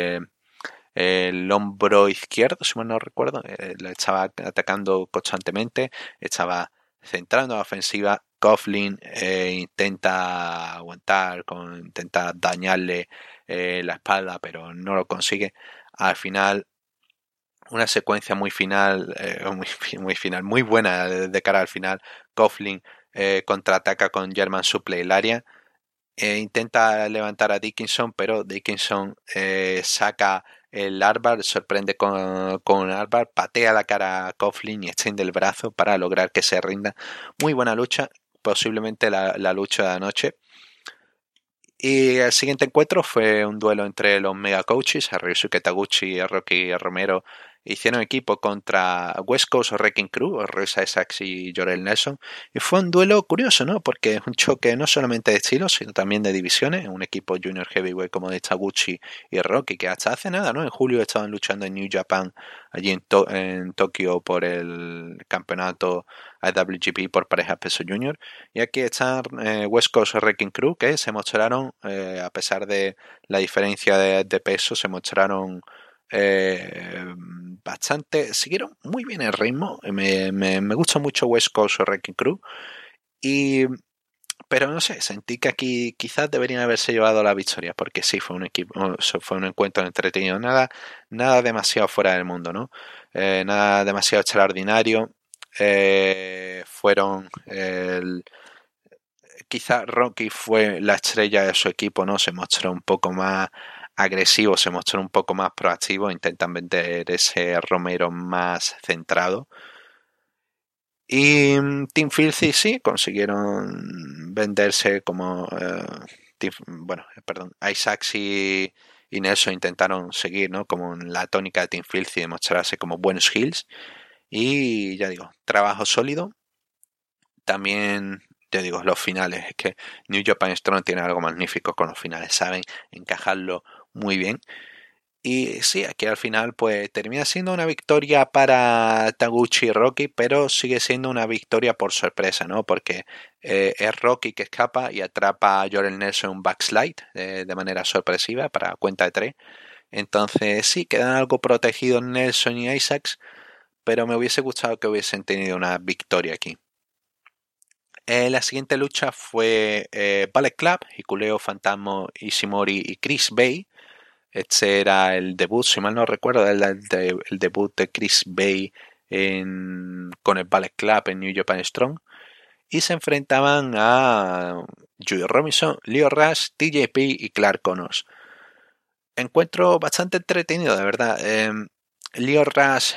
izquierdo, si mal no recuerdo, le estaba atacando constantemente, estaba centrando la ofensiva. Coughlin intenta aguantar, intenta dañarle la espalda, pero no lo consigue. Al final, una secuencia muy final, muy buena de cara al final. Coughlin contraataca con German Suplex Lariat, intenta levantar a Dickinson, pero Dickinson saca el armbar, sorprende con un armbar, patea la cara a Coughlin y extiende el brazo para lograr que se rinda. Muy buena lucha, posiblemente la lucha de la noche. Y el siguiente encuentro fue un duelo entre los mega coaches, Ryusuke Taguchi y Rocky Romero. Hicieron equipo contra West Coast Wrecking Crew, Royce Isaacs y Jorel Nelson. Y fue un duelo curioso, ¿no? Porque es un choque no solamente de estilos, sino también de divisiones. Un equipo junior heavyweight como de Taguchi y Rocky, que hasta hace nada, ¿no? En julio estaban luchando en New Japan, allí en Tokio, por el campeonato IWGP por parejas peso junior. Y aquí están West Coast Wrecking Crew, que se mostraron, a pesar de la diferencia de peso, se mostraron bastante, siguieron muy bien el ritmo. Me gusta mucho West Coast Wrecking Crew, y pero no sé, sentí que aquí quizás deberían haberse llevado la victoria, porque sí, fue un encuentro entretenido, nada demasiado fuera del mundo, ¿no? Nada demasiado extraordinario. Quizá Rocky fue la estrella de su equipo, ¿no? Se mostró un poco más agresivo, se mostró un poco más proactivo, intentan vender ese Romero más centrado. Y Team Filthy sí consiguieron venderse como Isaacs y Nelson intentaron seguir, ¿no? Como en la tónica de Team Filthy, demostrarse como buenos heels. Y ya digo, trabajo sólido. También, ya digo, los finales. Es que New Japan Strong tiene algo magnífico con los finales. Saben encajarlo muy bien. Y sí, aquí al final pues termina siendo una victoria para Taguchi y Rocky, pero sigue siendo una victoria por sorpresa, ¿no? Porque es Rocky que escapa y atrapa a Jorel Nelson un backslide de manera sorpresiva para cuenta de 3. Entonces sí, quedan algo protegidos Nelson y Isaacs, pero me hubiese gustado que hubiesen tenido una victoria aquí. La siguiente lucha fue Ballet Club, Hikuleo, Fantasma, Ishimori y Chris Bay. Este era el debut, si mal no recuerdo, el debut de Chris Bay con el Ballet Club en New Japan Strong. Y se enfrentaban a Julie Robinson, Leo Rush, TJP y Clark Connors. Encuentro bastante entretenido, de verdad. Leo Rush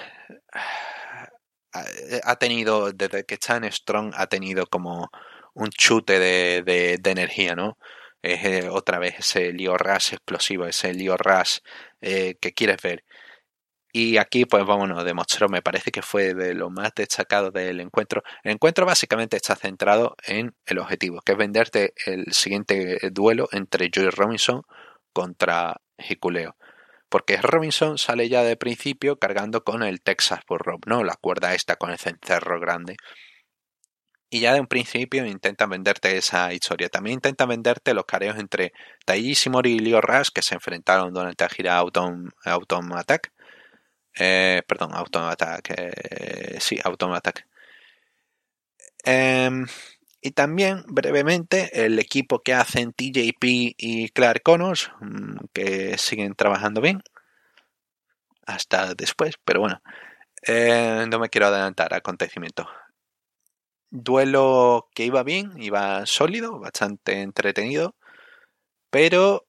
ha tenido, desde que está en Strong, ha tenido como un chute de energía, ¿no? Es otra vez ese Leo Rush explosivo, ese Leo Rush que quieres ver. Y aquí, pues vámonos, demostró, me parece que fue de lo más destacado del encuentro. El encuentro básicamente está centrado en el objetivo, que es venderte el siguiente duelo entre Joey Robinson contra Hikuleo. Porque Robinson sale ya de principio cargando con el Texas Bullrope, ¿no? La cuerda esta con el cencerro grande. Y ya de un principio intentan venderte esa historia. También intentan venderte los careos entre Taiji Ishimori y Leo Rush, que se enfrentaron durante la gira Autumn Attack. Autumn Attack. Sí, Autumn Attack. Y también, brevemente, el equipo que hacen TJP y Clark Connors, que siguen trabajando bien. Hasta después, pero bueno. No me quiero adelantar a acontecimientos. Duelo que iba bien, iba sólido, bastante entretenido, pero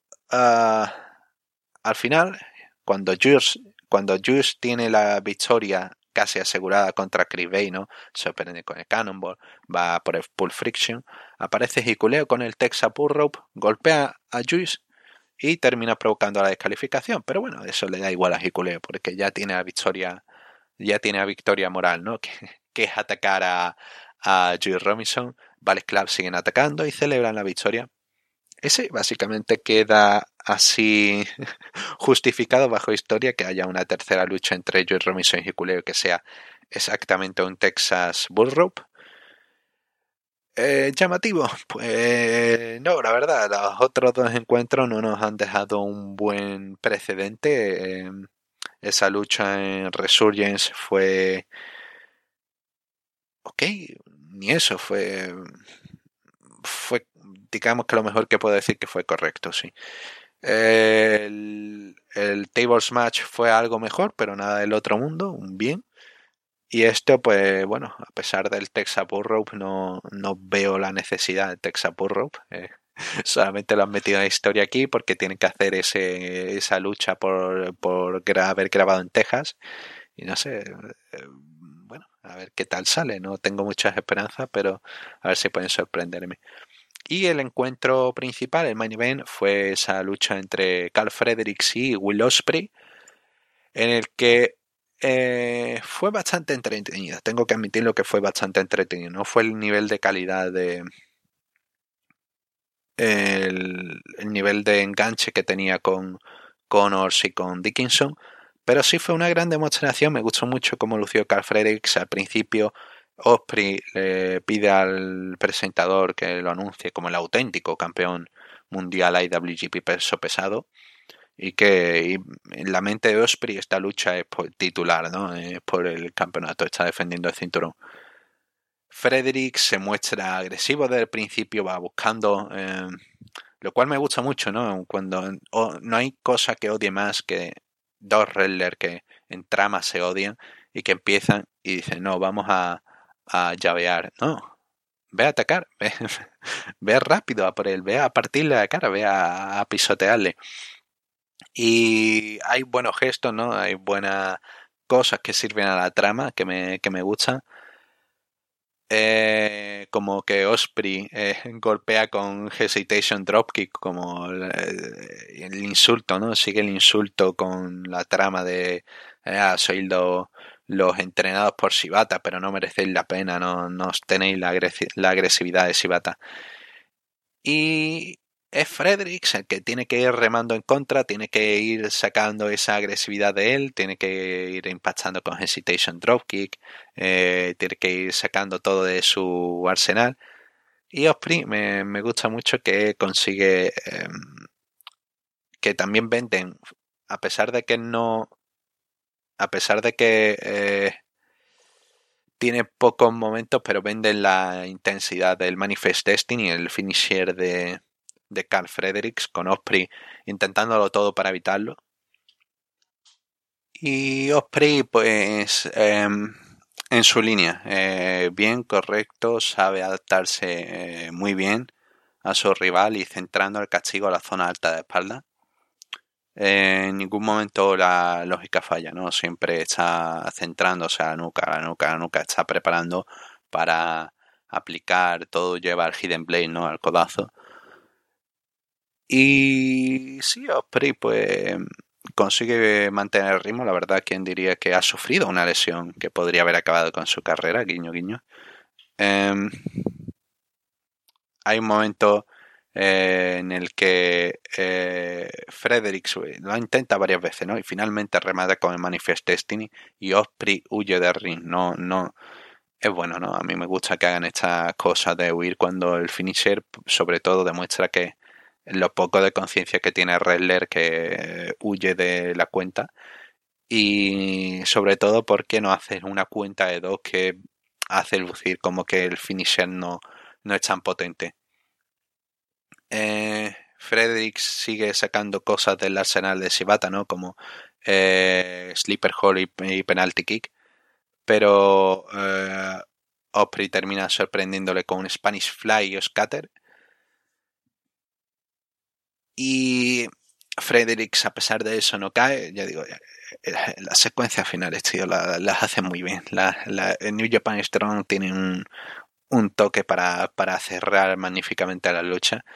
al final, cuando Juice tiene la victoria casi asegurada contra Chris Bay, ¿no? Se prende con el Cannonball, va por el Pull Friction, aparece Hikuleo con el Texas Pull Rope, golpea a Juice y termina provocando la descalificación, pero bueno, eso le da igual a Hikuleo porque ya tiene la victoria moral, ¿no? Que es atacar a Joey Robinson. Ballet Club siguen atacando y celebran la victoria. Ese básicamente queda así justificado bajo historia que haya una tercera lucha entre Joey Robinson y Hikuleo que sea exactamente un Texas Bull Rope. Llamativo, pues no, la verdad, los otros dos encuentros no nos han dejado un buen precedente. Esa lucha en Resurgence fue ok, ni eso, digamos que lo mejor que puedo decir que fue correcto, sí. El Tables Match fue algo mejor, pero nada del otro mundo, un bien. Y esto, pues bueno, a pesar del Texas Bull Rope, no veo la necesidad del Texas Bull Rope. Solamente lo han metido en la historia aquí porque tienen que hacer esa lucha por haber grabado en Texas. Y no sé, bueno, a ver qué tal sale. No tengo muchas esperanzas, pero a ver si pueden sorprenderme. Y el encuentro principal, el main event, fue esa lucha entre Carl Fredericks y Will Ospreay, en el que fue bastante entretenido. Tengo que admitirlo que fue bastante entretenido. No fue el nivel de calidad el nivel de enganche que tenía con Connors y con Dickinson, pero sí fue una gran demostración. Me gustó mucho cómo lució Carl Fredericks al principio. Ospreay le pide al presentador que lo anuncie como el auténtico campeón mundial IWGP peso pesado, y que en la mente de Ospreay esta lucha es por titular, ¿no? Es por el campeonato, está defendiendo el cinturón. Frederick se muestra agresivo desde el principio, va buscando, lo cual me gusta mucho, ¿no? Cuando no hay cosa que odie más que dos wrestlers que en trama se odian y que empiezan y dicen, no, vamos a llavear. No, ve a atacar, ve rápido a por él, ve a partirle la cara, ve a pisotearle. Y hay buenos gestos, ¿no? Hay buenas cosas que sirven a la trama que me gustan. Como que Osprey golpea con Hesitation Dropkick, como el insulto, ¿no? Sigue el insulto con la trama de sois los entrenados por Shibata, pero no merecéis la pena, no tenéis la agresividad de Shibata. Y es Fredericks el que tiene que ir remando en contra, tiene que ir sacando esa agresividad de él, tiene que ir impactando con Hesitation Dropkick, tiene que ir sacando todo de su arsenal. Y Osprey me gusta mucho que consigue que también venden, a pesar de que tiene pocos momentos, pero venden la intensidad del Manifest Destiny, el finisher de Carl Fredericks, con Osprey intentándolo todo para evitarlo. Y Osprey, pues, en su línea, bien, correcto, sabe adaptarse muy bien a su rival y centrando el castigo a la zona alta de espalda. En ningún momento la lógica falla, ¿no? Siempre está centrándose a la nuca, está preparando para aplicar todo, lleva el Hidden Blade, ¿no? Al codazo. Y sí, Osprey pues consigue mantener el ritmo. La verdad, quien diría que ha sufrido una lesión que podría haber acabado con su carrera, guiño, guiño. Hay un momento en el que Fredericks lo intenta varias veces, ¿no? Y finalmente remata con el Manifest Destiny y Osprey huye del ring. No, es bueno, ¿no? A mí me gusta que hagan estas cosas de huir cuando el finisher, sobre todo, demuestra que lo poco de conciencia que tiene Wrestler que huye de la cuenta. Y sobre todo porque no haces una cuenta de dos que hace lucir como que el finisher no es tan potente. Fredericks sigue sacando cosas del arsenal de Shibata, ¿no? Como Sleeper Hold y Penalty Kick. Pero Osprey termina sorprendiéndole con un Spanish Fly y Scatter. Y Fredericks, a pesar de eso, no cae. Ya digo, las secuencias finales, tío, las hace muy bien. El New Japan Strong tiene un toque para cerrar magníficamente la lucha.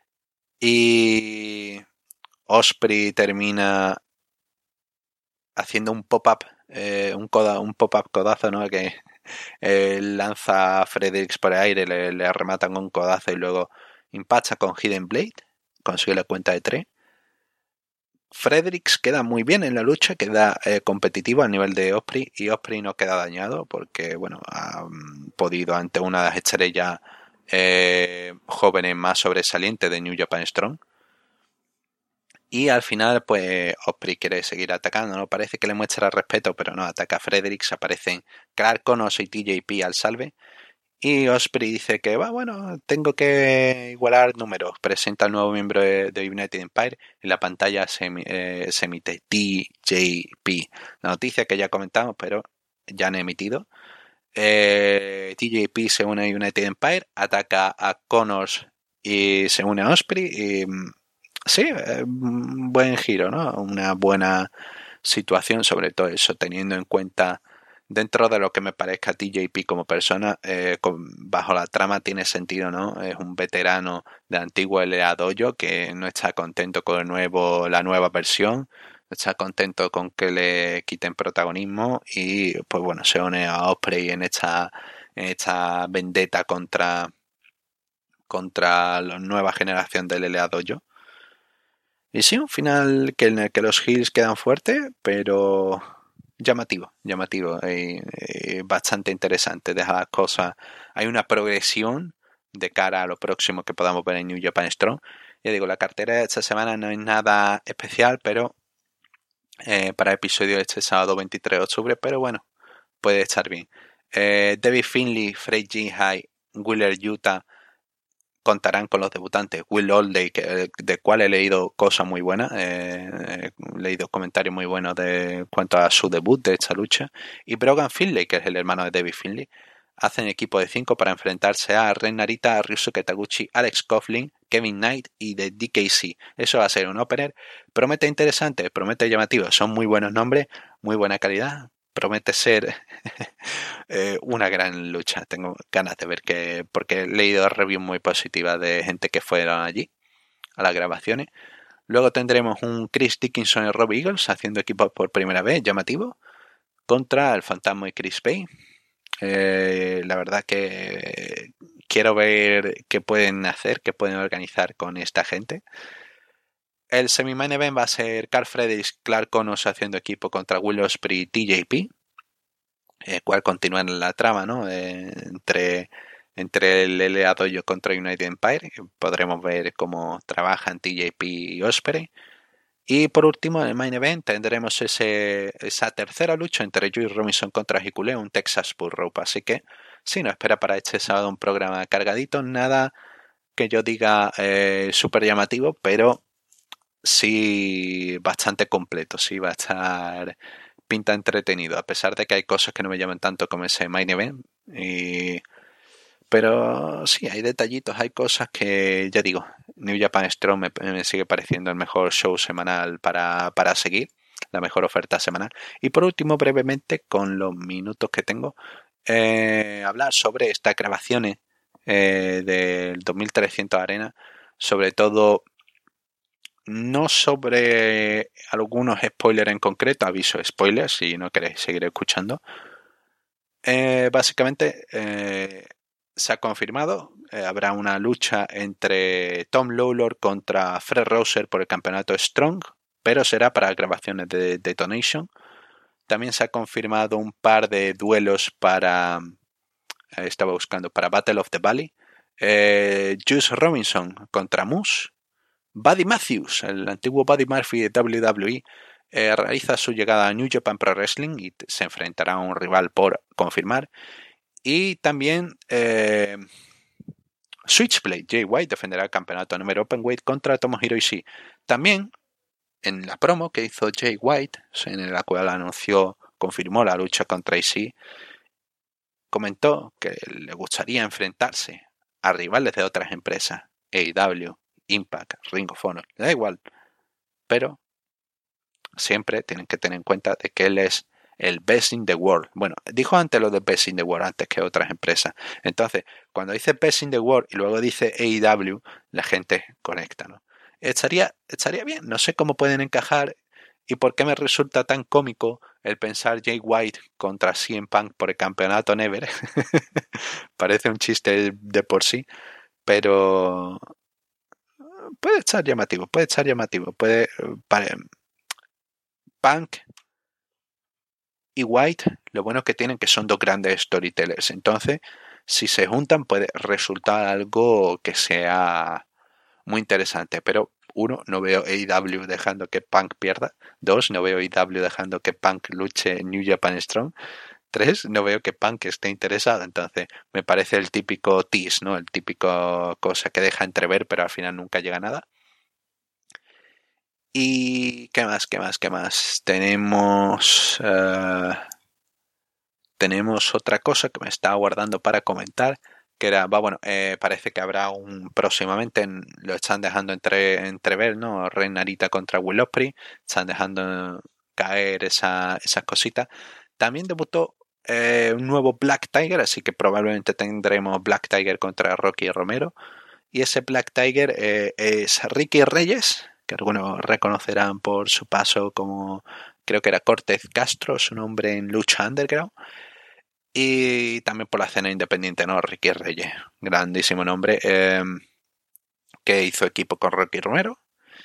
Y Osprey termina haciendo un pop-up, un pop-up codazo, ¿no? Que lanza a Fredericks por el aire, le rematan con un codazo y luego impacta con Hidden Blade, consigue la cuenta de 3. Fredericks queda muy bien en la lucha, queda competitivo a nivel de Osprey y Osprey no queda dañado porque, bueno, ha podido ante una de las estrellas jóvenes más sobresalientes de New Japan Strong. Y al final, pues, Osprey quiere seguir atacando, ¿no? Parece que le muestra respeto, pero no, ataca a Fredericks, aparecen Clark Connors y TJP al salve. Y Osprey dice que, bueno, tengo que igualar números. Presenta al nuevo miembro de United Empire. En la pantalla se emite TJP. La noticia que ya comentamos, pero ya han emitido. TJP se une a United Empire, ataca a Connors y se une a Osprey. Y, sí, un buen giro, ¿no? Una buena situación, sobre todo eso, teniendo en cuenta, dentro de lo que me parezca TJP como persona, bajo la trama tiene sentido, ¿no? Es un veterano de antiguo LA Dojo que no está contento con la nueva versión, no está contento con que le quiten protagonismo y, pues bueno, se une a Osprey en esta vendetta contra la nueva generación del LA Dojo. Y sí, un final en el que los Hills quedan fuertes, pero llamativo y bastante interesante. Deja las cosas. Hay una progresión de cara a lo próximo que podamos ver en New Japan Strong. Ya digo, la cartera de esta semana no es nada especial, pero para el episodio de este sábado 23 de octubre, pero bueno, puede estar bien. David Finlay, Fred Jinhai, Wheeler Yuta contarán con los debutantes Will Oldey, de cual he leído cosas muy buenas, he leído comentarios muy buenos de cuanto a su debut de esta lucha, y Brogan Finlay, que es el hermano de David Finlay. Hacen equipo de 5 para enfrentarse a Ren Narita, Ryusuke Taguchi, Alex Coughlin, Kevin Knight y de DKC. Eso va a ser un opener. Promete interesante, promete llamativo. Son muy buenos nombres, muy buena calidad. Promete ser una gran lucha. Tengo ganas de ver porque he leído reviews muy positivas de gente que fueron allí a las grabaciones. Luego tendremos un Chris Dickinson y Rob Eagles haciendo equipo por primera vez, llamativo, contra el Fantasma y Chris Bay. La verdad que quiero ver qué pueden hacer, qué pueden organizar con esta gente. El semi-main event va a ser Carl Fredericks, Clark Connors haciendo equipo contra Will Ospreay y TJP, cual continúa en la trama, ¿no? Entre el LA Dojo contra United Empire. Podremos ver cómo trabajan TJP y Ospreay. Y por último, en el main event tendremos esa tercera lucha entre Juice Robinson contra Hikuleo, un Texas Bull Rope. Así que sí, nos espera para este sábado un programa cargadito. Nada que yo diga súper llamativo, pero sí bastante completo. Sí va a estar pinta entretenido, a pesar de que hay cosas que no me llaman tanto como ese main event. Pero sí, hay detallitos, hay cosas que, ya digo, New Japan Strong me sigue pareciendo el mejor show semanal para seguir, la mejor oferta semanal. Y por último, brevemente, con los minutos que tengo, hablar sobre estas grabaciones del 2300 Arena, sobre todo, no sobre algunos spoilers en concreto, aviso spoilers si no queréis seguir escuchando. Básicamente se ha confirmado, habrá una lucha entre Tom Lawlor contra Fred Rosser por el campeonato Strong, pero será para grabaciones de Detonation. También se ha confirmado un par de duelos para Battle of the Valley. Juice Robinson contra Moose. Buddy Matthews, el antiguo Buddy Murphy de WWE, realiza su llegada a New Japan Pro Wrestling y se enfrentará a un rival por confirmar. Y también Switchblade, Jay White defenderá el campeonato número Openweight contra Tomohiro Ishii. También en la promo que hizo Jay White, en la cual confirmó la lucha contra Ishii, comentó que le gustaría enfrentarse a rivales de otras empresas, AEW, Impact, Ring of Honor, le da igual, pero siempre tienen que tener en cuenta de que él es el best in the world. Bueno, dijo antes lo de best in the world antes que otras empresas. Entonces, cuando dice best in the world y luego dice AEW, la gente conecta, ¿no? Estaría bien. No sé cómo pueden encajar y por qué me resulta tan cómico el pensar Jay White contra CM Punk por el campeonato Never. Parece un chiste de por sí, pero puede estar llamativo. Punk y White, lo bueno que tienen que son dos grandes storytellers. Entonces, si se juntan puede resultar algo que sea muy interesante. Pero uno, no veo AEW dejando que Punk pierda. Dos, no veo AEW dejando que Punk luche en New Japan Strong. Tres, no veo que Punk esté interesado. Entonces, me parece el típico tease, ¿no? El típico cosa que deja entrever, pero al final nunca llega a nada. Y ¿qué más? Tenemos otra cosa que me estaba guardando para comentar, que era, parece que habrá próximamente, lo están dejando entrever, ¿no? Ren Narita contra Will Ospreay, están dejando caer esas cositas. También debutó un nuevo Black Tiger, así que probablemente tendremos Black Tiger contra Rocky Romero. Y ese Black Tiger es Ricky Reyes, que algunos reconocerán por su paso como, creo que era Cortez Castro, su nombre en Lucha Underground. Y también por la escena independiente, ¿no? Ricky Reyes, grandísimo nombre, que hizo equipo con Rocky Romero.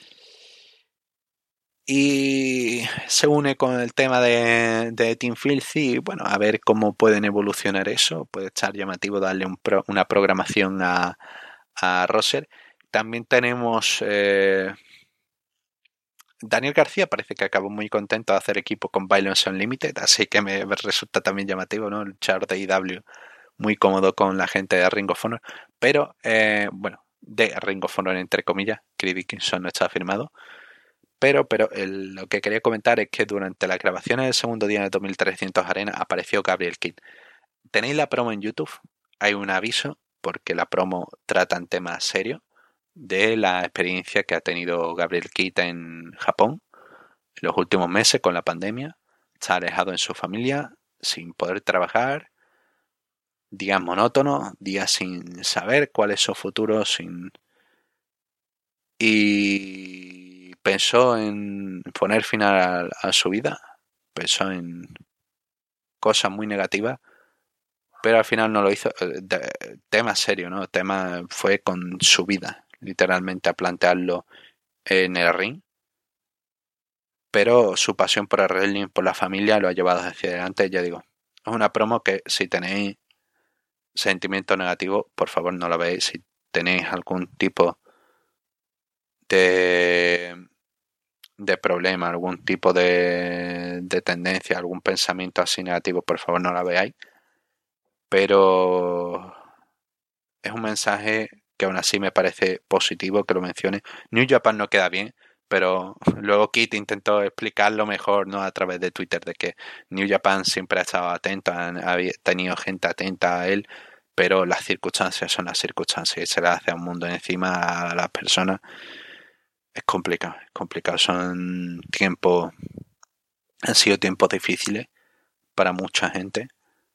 Y se une con el tema de Team Filthy. Bueno, a ver cómo pueden evolucionar eso. Puede estar llamativo darle una programación a Rosser. También tenemos Daniel García parece que acabó muy contento de hacer equipo con Violence Unlimited, así que me resulta también llamativo, ¿no? El luchador de IW muy cómodo con la gente de Ring of Honor, pero bueno, de Ring of Honor entre comillas, Chris Dickinson no está firmado, pero lo que quería comentar es que durante las grabaciones del segundo día de 2300 Arena apareció Gabriel Kidd. Tenéis la promo en YouTube, hay un aviso porque la promo trata en temas serios de la experiencia que ha tenido Gabriel Kidd en Japón en los últimos meses con la pandemia. Está alejado en su familia, sin poder trabajar, días monótonos, días sin saber cuál es su futuro, y pensó en poner final a su vida, pensó en cosas muy negativas, pero al final no lo hizo. Tema serio, ¿no? Tema fue con su vida, literalmente, a plantearlo en el ring. Pero su pasión por el wrestling, por la familia, lo ha llevado hacia adelante. Ya digo, es una promo que si tenéis sentimiento negativo, por favor no la veáis. Si tenéis algún tipo de problema, algún tipo de tendencia, algún pensamiento así negativo, por favor no la veáis. Pero es un mensaje que aún así me parece positivo que lo mencione. New Japan no queda bien, pero luego Kit intentó explicarlo mejor, ¿no? A través de Twitter, de que New Japan siempre ha estado atento, ha tenido gente atenta a él, pero las circunstancias son las circunstancias y se le hace un mundo encima a las personas. Es complicado, han sido tiempos difíciles para mucha gente.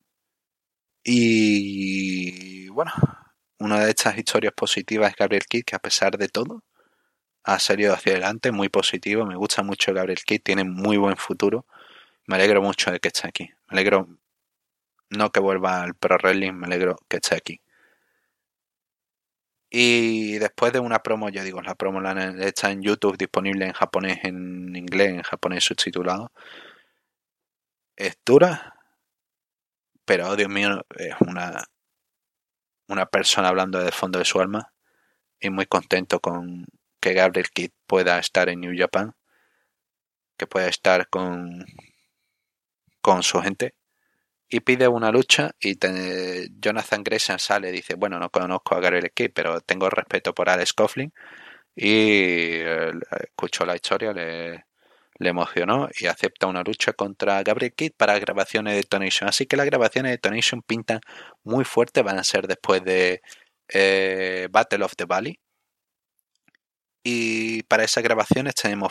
Y bueno, una de estas historias positivas es Gabriel Kidd, que a pesar de todo ha salido hacia adelante, muy positivo. Me gusta mucho Gabriel Kidd, tiene muy buen futuro. Me alegro mucho de que esté aquí. Me alegro, no que vuelva al Pro Wrestling, me alegro que esté aquí. Y después de una promo, ya digo, la promo está en YouTube, disponible en japonés, en inglés, en japonés subtitulado. Es dura, pero, oh Dios mío, es una persona hablando del fondo de su alma y muy contento con que Gabriel Kidd pueda estar en New Japan, que pueda estar con su gente, y pide una lucha y Jonathan Gresham sale y dice, bueno, no conozco a Gabriel Kidd, pero tengo respeto por Alex Coughlin, y escuchó la historia, le emocionó y acepta una lucha contra Gabriel Kidd para grabaciones de Detonation. Así que las grabaciones de Detonation pintan muy fuerte, van a ser después de Battle of the Valley. Y para esas grabaciones tenemos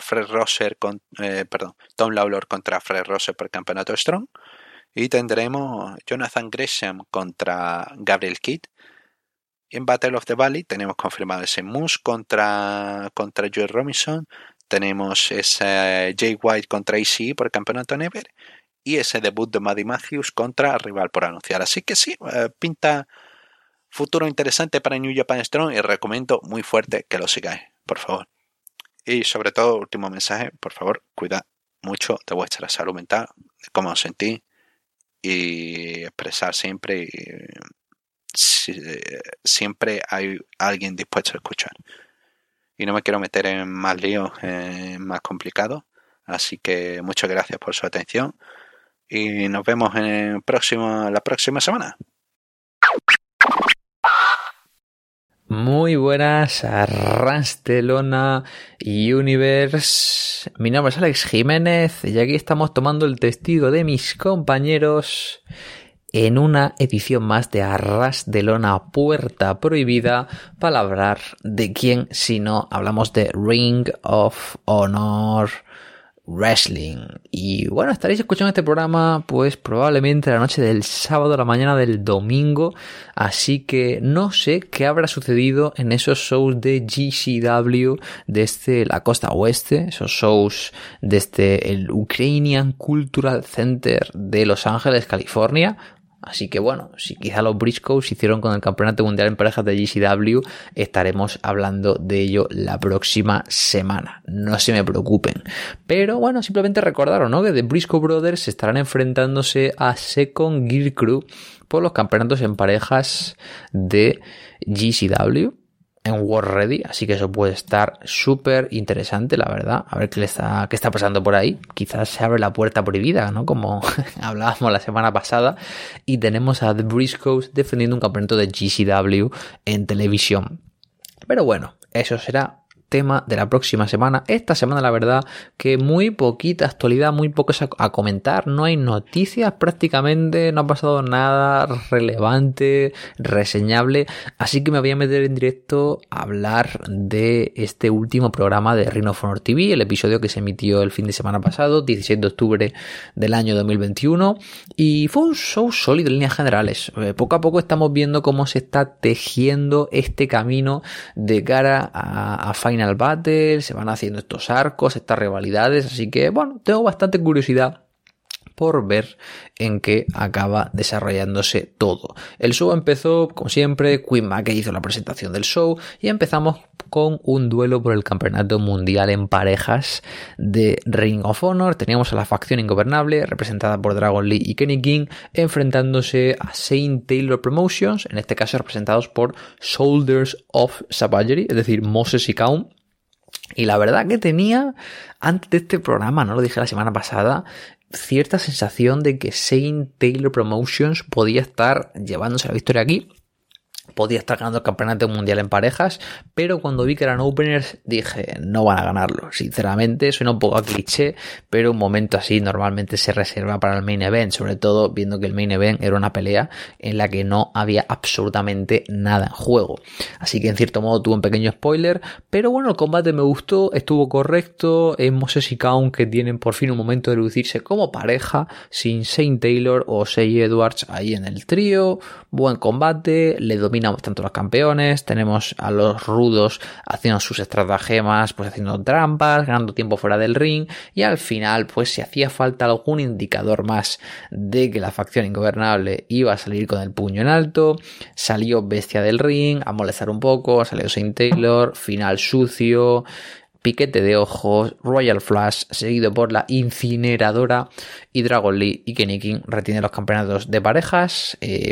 Tom Lawlor contra Fred Rosser por el campeonato Strong. Y tendremos Jonathan Gresham contra Gabriel Kidd. Y en Battle of the Valley tenemos confirmado ese Moose contra Joey Robinson. Tenemos ese Jay White contra ECE por el campeonato Never. Y ese debut de Maddie Matthews contra rival por anunciar. Así que sí, pinta futuro interesante para New Japan Strong y recomiendo muy fuerte que lo sigáis, por favor. Y sobre todo, último mensaje, por favor, cuidad mucho de vuestra salud mental, de cómo os sentís y expresar siempre. Siempre hay alguien dispuesto a escuchar. Y no me quiero meter en más líos, más complicados. Así que muchas gracias por su atención y nos vemos la próxima semana. Muy buenas a Ras de Lona Universe. Mi nombre es Alex Jiménez y aquí estamos tomando el testigo de mis compañeros en una edición más de Arras de Lona Puerta Prohibida para hablar de quién si no hablamos de Ring of Honor Wrestling. Y bueno, estaréis escuchando este programa pues probablemente la noche del sábado a la mañana del domingo, así que no sé qué habrá sucedido en esos shows de GCW desde la costa oeste, esos shows desde el Ukrainian Cultural Center de Los Ángeles, California. Así que bueno, si quizá los Briscoes hicieron con el Campeonato Mundial en Parejas de GCW, estaremos hablando de ello la próxima semana. No se me preocupen. Pero bueno, simplemente recordaros, ¿no?, que The Briscoe Brothers estarán enfrentándose a Second Gear Crew por los campeonatos en parejas de GCW. en War Ready, así que eso puede estar súper interesante, la verdad. A ver qué está pasando por ahí. Quizás se abre la puerta prohibida, ¿no? Como hablábamos la semana pasada. Y tenemos a The Briscoes defendiendo un campeonato de GCW en televisión. Pero bueno, eso será tema de la próxima semana. Esta semana, la verdad, que muy poquita actualidad, muy poco a comentar. No hay noticias prácticamente, no ha pasado nada relevante, reseñable. Así que me voy a meter en directo a hablar de este último programa de Ring of Honor TV, el episodio que se emitió el fin de semana pasado, 16 de octubre del año 2021. Y fue un show sólido en líneas generales. Poco a poco estamos viendo cómo se está tejiendo este camino de cara a Final Battle, se van haciendo estos arcos, estas rivalidades, así que bueno, tengo bastante curiosidad por ver en qué acaba desarrollándose todo. El show empezó, como siempre, Queen McKay hizo la presentación del show y empezamos con un duelo por el campeonato mundial en parejas de Ring of Honor. Teníamos a la facción ingobernable, representada por Dragon Lee y Kenny King, enfrentándose a Shane Taylor Promotions, en este caso representados por Shoulders of Savagery, es decir, Moses y Kaun. Y la verdad que tenía, antes de este programa, no lo dije la semana pasada, cierta sensación de que Shane Taylor Promotions podía estar llevándose la victoria aquí. Podía estar ganando el campeonato mundial en parejas, pero cuando vi que eran openers dije, no van a ganarlo. Sinceramente, suena un poco a cliché, pero un momento así normalmente se reserva para el main event, sobre todo viendo que el main event era una pelea en la que no había absolutamente nada en juego. Así que en cierto modo tuve un pequeño spoiler, pero bueno, el combate me gustó, estuvo correcto. Moses y Kaun que tienen por fin un momento de lucirse como pareja, sin Shane Taylor o Shea Edwards ahí en el trío. Buen combate, le dominamos tanto los campeones, tenemos a los rudos haciendo sus estratagemas, pues haciendo trampas, ganando tiempo fuera del ring, y al final, pues si hacía falta algún indicador más de que la facción ingobernable iba a salir con el puño en alto, salió Bestia del ring a molestar un poco, salió Shane Taylor, final sucio, piquete de ojos, Royal Flush, seguido por la incineradora, y Dragon Lee y Kenny King retienen los campeonatos de parejas.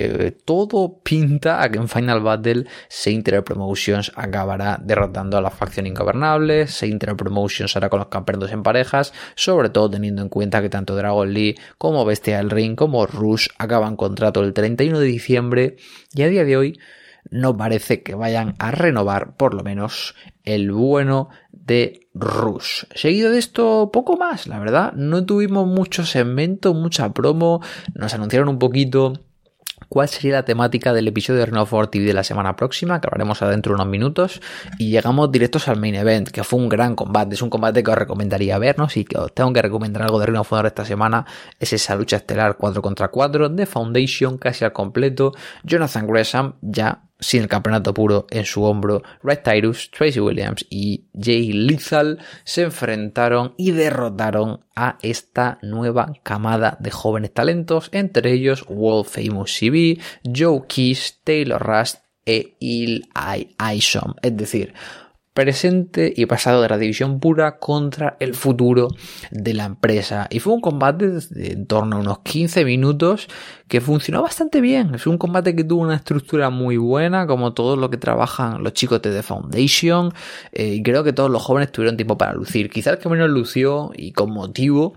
Todo pinta a que en Final Battle Shane Taylor Promotions acabará derrotando a la facción ingobernable. Shane Taylor Promotions hará con los campeonatos en parejas, sobre todo teniendo en cuenta que tanto Dragon Lee como Bestia del Ring como Rush acaban contrato el 31 de diciembre, y a día de hoy no parece que vayan a renovar, por lo menos, el bueno de Rush. Seguido de esto, poco más, la verdad. No tuvimos mucho segmento, mucha promo. Nos anunciaron un poquito cuál sería la temática del episodio de Ring of Honor TV de la semana próxima, que hablaremos dentro de unos minutos, y llegamos directos al main event, que fue un gran combate. Es un combate que os recomendaría vernos, y que os tengo que recomendar algo de Ring of Honor esta semana. Es esa lucha estelar 4 contra 4 de Foundation casi al completo. Jonathan Gresham ya sin el campeonato puro en su hombro, Red Tyrus, Tracy Williams y Jay Lethal se enfrentaron y derrotaron a esta nueva camada de jóvenes talentos, entre ellos World Famous CB, Joe Kiss, Taylor Rust e Il Isom, es decir, presente y pasado de la división pura contra el futuro de la empresa. Y fue un combate de en torno a unos 15 minutos que funcionó bastante bien. Es un combate que tuvo una estructura muy buena, como todo lo que trabajan los chicos de The Foundation, y creo que todos los jóvenes tuvieron tiempo para lucir. Quizás el que menos lució, y con motivo,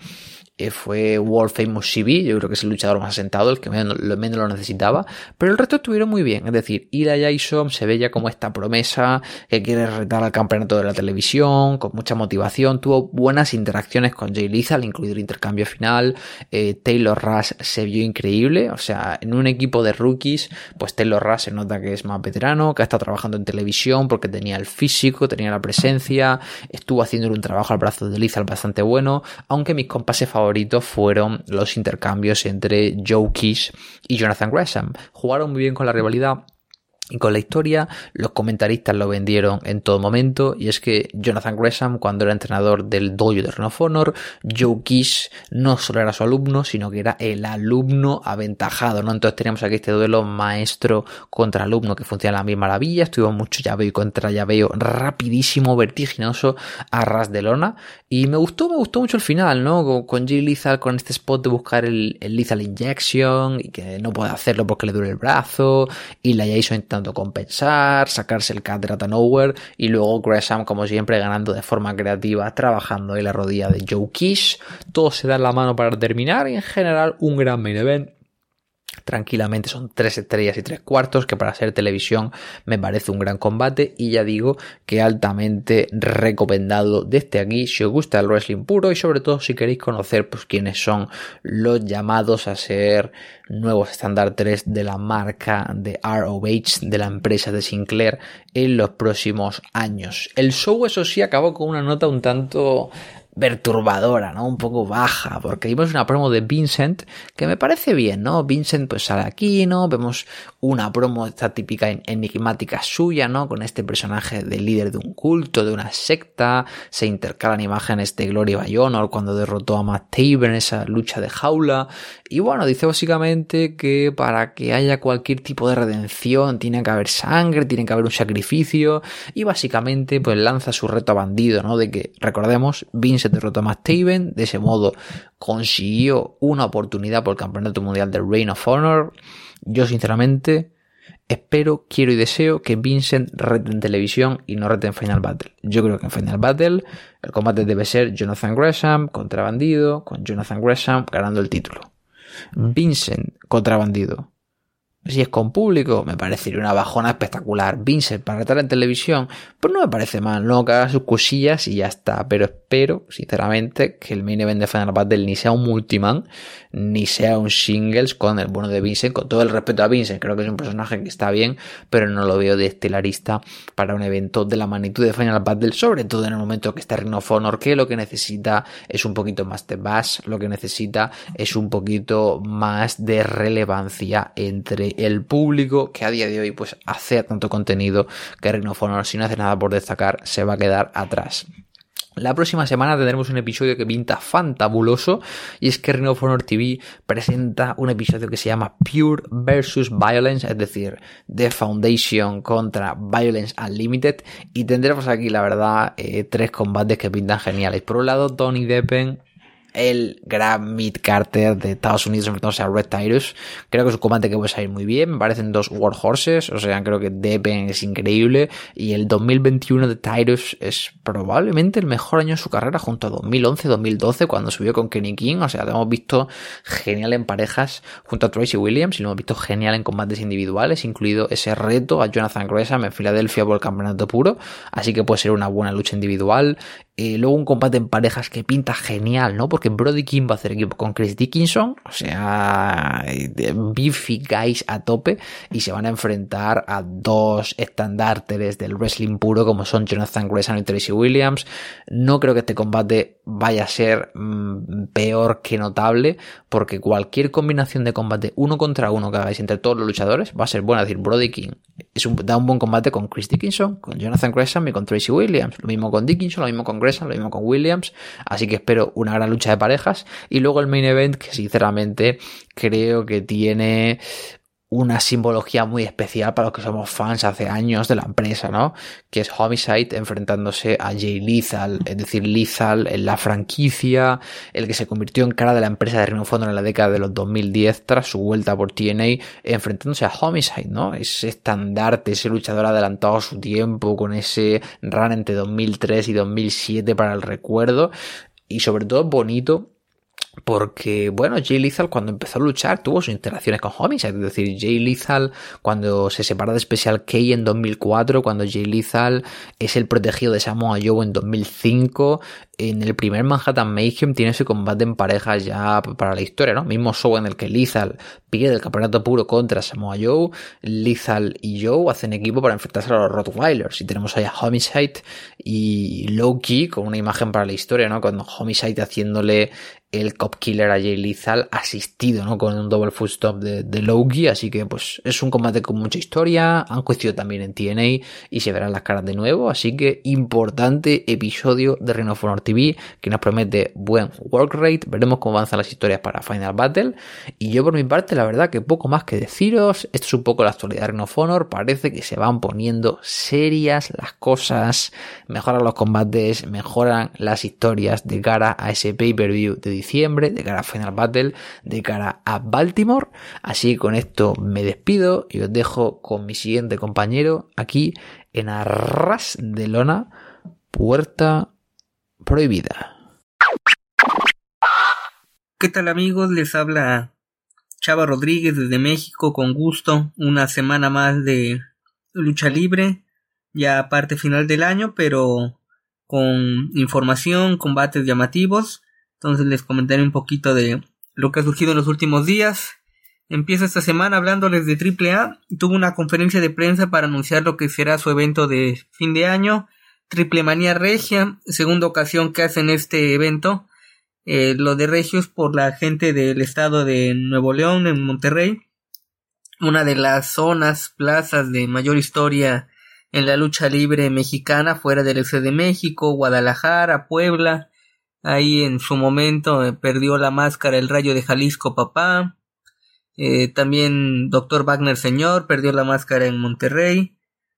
fue World Famous CB. Yo creo que es el luchador más asentado, el que menos lo necesitaba, pero el resto estuvieron muy bien. Es decir, Eli Isom se veía como esta promesa que quiere retar al campeonato de la televisión, con mucha motivación, tuvo buenas interacciones con Jay Lethal, incluido el intercambio final. Taylor Rush se vio increíble, o sea, en un equipo de rookies, pues Taylor Rush se nota que es más veterano, que ha estado trabajando en televisión porque tenía el físico, tenía la presencia, estuvo haciendo un trabajo al brazo de Lethal bastante bueno, aunque mis compases favoritos fueron los intercambios entre Joe Kiss y Jonathan Gresham. Jugaron muy bien con la rivalidad y con la historia. Los comentaristas lo vendieron en todo momento, y es que Jonathan Gresham, cuando era entrenador del dojo de Ring of Honor, Joe Kiss no solo era su alumno, sino que era el alumno aventajado, ¿no? Entonces teníamos aquí este duelo maestro contra alumno que funciona a la misma maravilla. Estuvimos mucho llaveo y contra llaveo rapidísimo, vertiginoso, a ras de lona, y me gustó mucho el final, ¿no? Con Jay Lethal, con este spot de buscar el Lethal Injection, y que no puede hacerlo porque le duele el brazo, y la Jason intentando intentando compensar, sacarse el cat out of nowhere, y luego Gresham, como siempre, ganando de forma creativa, trabajando en la rodilla de Joe Kish. Todo se da en la mano para terminar y en general un gran main event. Tranquilamente son 3 estrellas y 3 cuartos, que para ser televisión me parece un gran combate, y ya digo que altamente recomendado desde aquí si os gusta el wrestling puro y sobre todo si queréis conocer pues quiénes son los llamados a ser nuevos estandartes de la marca de ROH, de la empresa de Sinclair, en los próximos años. El show, eso sí, acabó con una nota un tanto perturbadora, ¿no? Un poco baja, porque vimos una promo de Vincent que me parece bien, ¿no? Vincent pues sale aquí, ¿no? Vemos una promo esta típica enigmática suya, ¿no? Con este personaje de líder de un culto, de una secta, se intercalan imágenes de Glory by Honor cuando derrotó a Matt Taven en esa lucha de jaula, y bueno, dice básicamente que para que haya cualquier tipo de redención tiene que haber sangre, tiene que haber un sacrificio, y básicamente pues lanza su reto a Bandido, ¿no? De que, recordemos, Vincent derrotó a Matt Taven, de ese modo consiguió una oportunidad por el campeonato mundial de Ring of Honor. Yo sinceramente espero, quiero y deseo que Vincent rete en televisión y no rete en Final Battle. Yo creo que en Final Battle el combate debe ser Jonathan Gresham contra Bandido, con Jonathan Gresham ganando el título. Vincent contra Bandido. Si es con público, me parecería una bajona espectacular. Vincent para retar en televisión, pues no me parece mal, no, que haga sus cosillas y ya está. Pero espero, sinceramente, que el main event de Final Battle ni sea un multiman, ni sea un singles con el bueno de Vincent. Con todo el respeto a Vincent, creo que es un personaje que está bien, pero no lo veo de estelarista para un evento de la magnitud de Final Battle, sobre todo en el momento que está Ring of Honor, que lo que necesita es un poquito más de buzz, lo que necesita es un poquito más de relevancia entre el público, que a día de hoy pues hace tanto contenido que Ring of Honor, si no hace nada por destacar, se va a quedar atrás. La próxima semana tendremos un episodio que pinta fantabuloso, y es que Ring of Honor TV presenta un episodio que se llama Pure vs Violence, es decir, The Foundation contra Violence Unlimited, y tendremos aquí, la verdad, 3 combates que pintan geniales. Por un lado, Tony Deppen, el gran Mid Carter de Estados Unidos, enfrentándose a Red Tyrus. Creo que es un combate que puede salir muy bien. Me parecen 2 Warhorses, o sea, creo que Deppen es increíble, y el 2021 de Tyrus es probablemente el mejor año de su carrera, junto a 2011-2012 cuando subió con Kenny King. O sea, lo hemos visto genial en parejas junto a Tracy Williams, y lo hemos visto genial en combates individuales, incluido ese reto a Jonathan Gresham en Filadelfia por el campeonato puro, así que puede ser una buena lucha individual. Luego un combate en parejas que pinta genial, ¿no? Porque Brody King va a hacer equipo con Chris Dickinson, o sea, beefy guys a tope, y se van a enfrentar a 2 estandartes del wrestling puro como son Jonathan Gresham y Tracy Williams. No creo que este combate vaya a ser peor que notable, porque cualquier combinación de combate 1 contra 1 que hagáis entre todos los luchadores va a ser buena. Es decir, Brody King da un buen combate con Chris Dickinson, con Jonathan Gresham y con Tracy Williams. Lo mismo con Dickinson, lo mismo con Gresham, lo mismo con Williams. Así que espero una gran lucha de parejas. Y luego el main event, que sinceramente creo que tiene una simbología muy especial para los que somos fans hace años de la empresa, ¿no? Que es Homicide enfrentándose a Jay Lethal, es decir, Lethal en la franquicia, el que se convirtió en cara de la empresa de Ring of Honor en la década de los 2010 tras su vuelta por TNA, enfrentándose a Homicide, ¿no? Ese estandarte, ese luchador adelantado a su tiempo, con ese run entre 2003 y 2007 para el recuerdo, y sobre todo bonito porque, bueno, Jay Lethal cuando empezó a luchar tuvo sus interacciones con Homicide. Es decir, Jay Lethal cuando se separa de Special K en 2004, cuando Jay Lethal es el protegido de Samoa Joe en 2005, en el primer Manhattan Mayhem tiene ese combate en pareja ya para la historia, ¿no? Mismo show en el que Lethal pierde el campeonato puro contra Samoa Joe, Lethal y Joe hacen equipo para enfrentarse a los Rottweilers, y tenemos ahí a Homicide y Low-Ki con una imagen para la historia, ¿no? Con Homicide haciéndole el Cop Killer a Jay Lethal asistido, ¿no? Con un double footstop de Low-Ki, así que pues es un combate con mucha historia. Han coincidido también en TNA y se verán las caras de nuevo, así que importante episodio de Ring of Honor TV que nos promete buen work rate. Veremos cómo avanzan las historias para Final Battle, y yo por mi parte la verdad que poco más que deciros. Esto es un poco la actualidad de Ring of Honor. Parece que se van poniendo serias las cosas, mejoran los combates, mejoran las historias de cara a ese pay-per-view de diciembre, de cara a Final Battle, de cara a Baltimore. Así con esto me despido y os dejo con mi siguiente compañero aquí en Arras de Lona, Puerta Prohibida. ¿Qué tal, amigos? Les habla Chava Rodríguez desde México, con gusto. Una semana más de lucha libre, ya parte final del año, pero con información, combates llamativos. Entonces les comentaré un poquito de lo que ha surgido en los últimos días. Empiezo esta semana hablándoles de AAA. Tuvo una conferencia de prensa para anunciar lo que será su evento de fin de año, Triplemanía Regia, segunda ocasión que hacen este evento. Lo de Regios por la gente del estado de Nuevo León, en Monterrey, una de las zonas, plazas de mayor historia en la lucha libre mexicana, fuera del Este de México, Guadalajara, Puebla. Ahí en su momento perdió la máscara el Rayo de Jalisco Papá. También Dr. Wagner Señor perdió la máscara en Monterrey.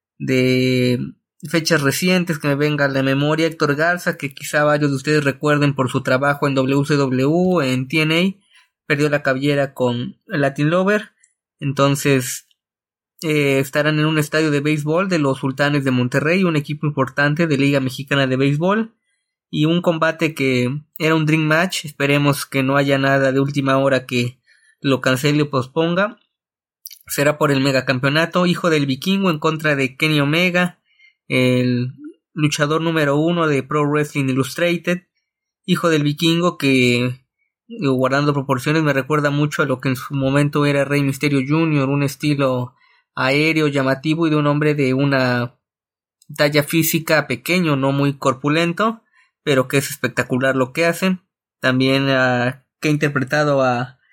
De fechas recientes que me venga a la memoria, Héctor Garza, que quizá varios de ustedes recuerden por su trabajo en WCW, en TNA, perdió la cabellera con Latin Lover. Entonces estarán en un estadio de béisbol de los Sultanes de Monterrey, un equipo importante de Liga Mexicana de Béisbol, y un combate que era un dream match. Esperemos que no haya nada de última hora que lo cancele o posponga. Será por el megacampeonato, Hijo del Vikingo en contra de Kenny Omega, el luchador número 1 de Pro Wrestling Illustrated. Hijo del Vikingo, que guardando proporciones me recuerda mucho a lo que en su momento era Rey Mysterio Jr., un estilo aéreo, llamativo, y de un hombre de una talla física pequeño, no muy corpulento, pero que es espectacular lo que hacen. También que ha interpretado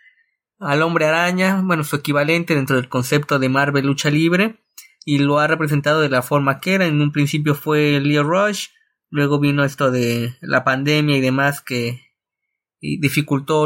al Hombre Araña, bueno, su equivalente dentro del concepto de Marvel Lucha Libre, y lo ha representado de la forma que era. En un principio fue Leo Rush, luego vino esto de la pandemia y demás que dificultó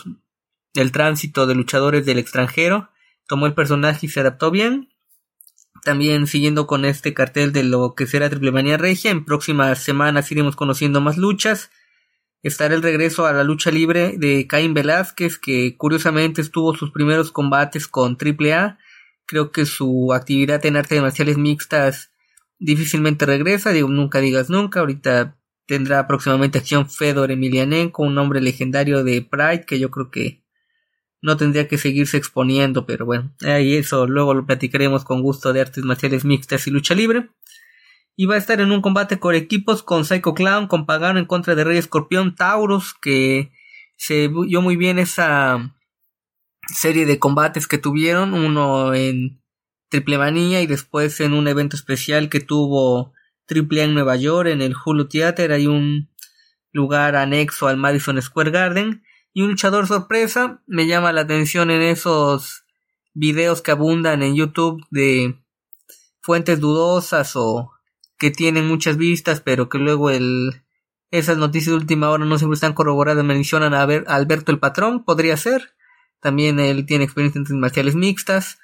el tránsito de luchadores del extranjero. Tomó el personaje y se adaptó bien. También siguiendo con este cartel de lo que será Triplemanía Regia, en próximas semanas iremos conociendo más luchas. Estará el regreso a la lucha libre de Caín Velázquez, que curiosamente estuvo sus primeros combates con AAA. Creo que su actividad en artes marciales mixtas difícilmente regresa, digo, nunca digas nunca. Ahorita tendrá próximamente acción Fedor Emelianenko, un hombre legendario de Pride, que yo creo que no tendría que seguirse exponiendo, pero bueno, ahí eso luego lo platicaremos con gusto, de artes marciales mixtas y lucha libre. Y va a estar en un combate por equipos con Psycho Clown, con Pagano en contra de Rey Escorpión, Taurus, que se vio muy bien esa serie de combates que tuvieron, uno en Triplemanía y después en un evento especial que tuvo AAA en Nueva York, en el Hulu Theater. Hay un lugar anexo al Madison Square Garden, y un luchador sorpresa me llama la atención en esos videos que abundan en YouTube de fuentes dudosas o que tienen muchas vistas, pero que luego esas noticias de última hora no siempre están corroboradas. Mencionan a Alberto el Patrón, podría ser. También él tiene experiencia en artes marciales mixtas.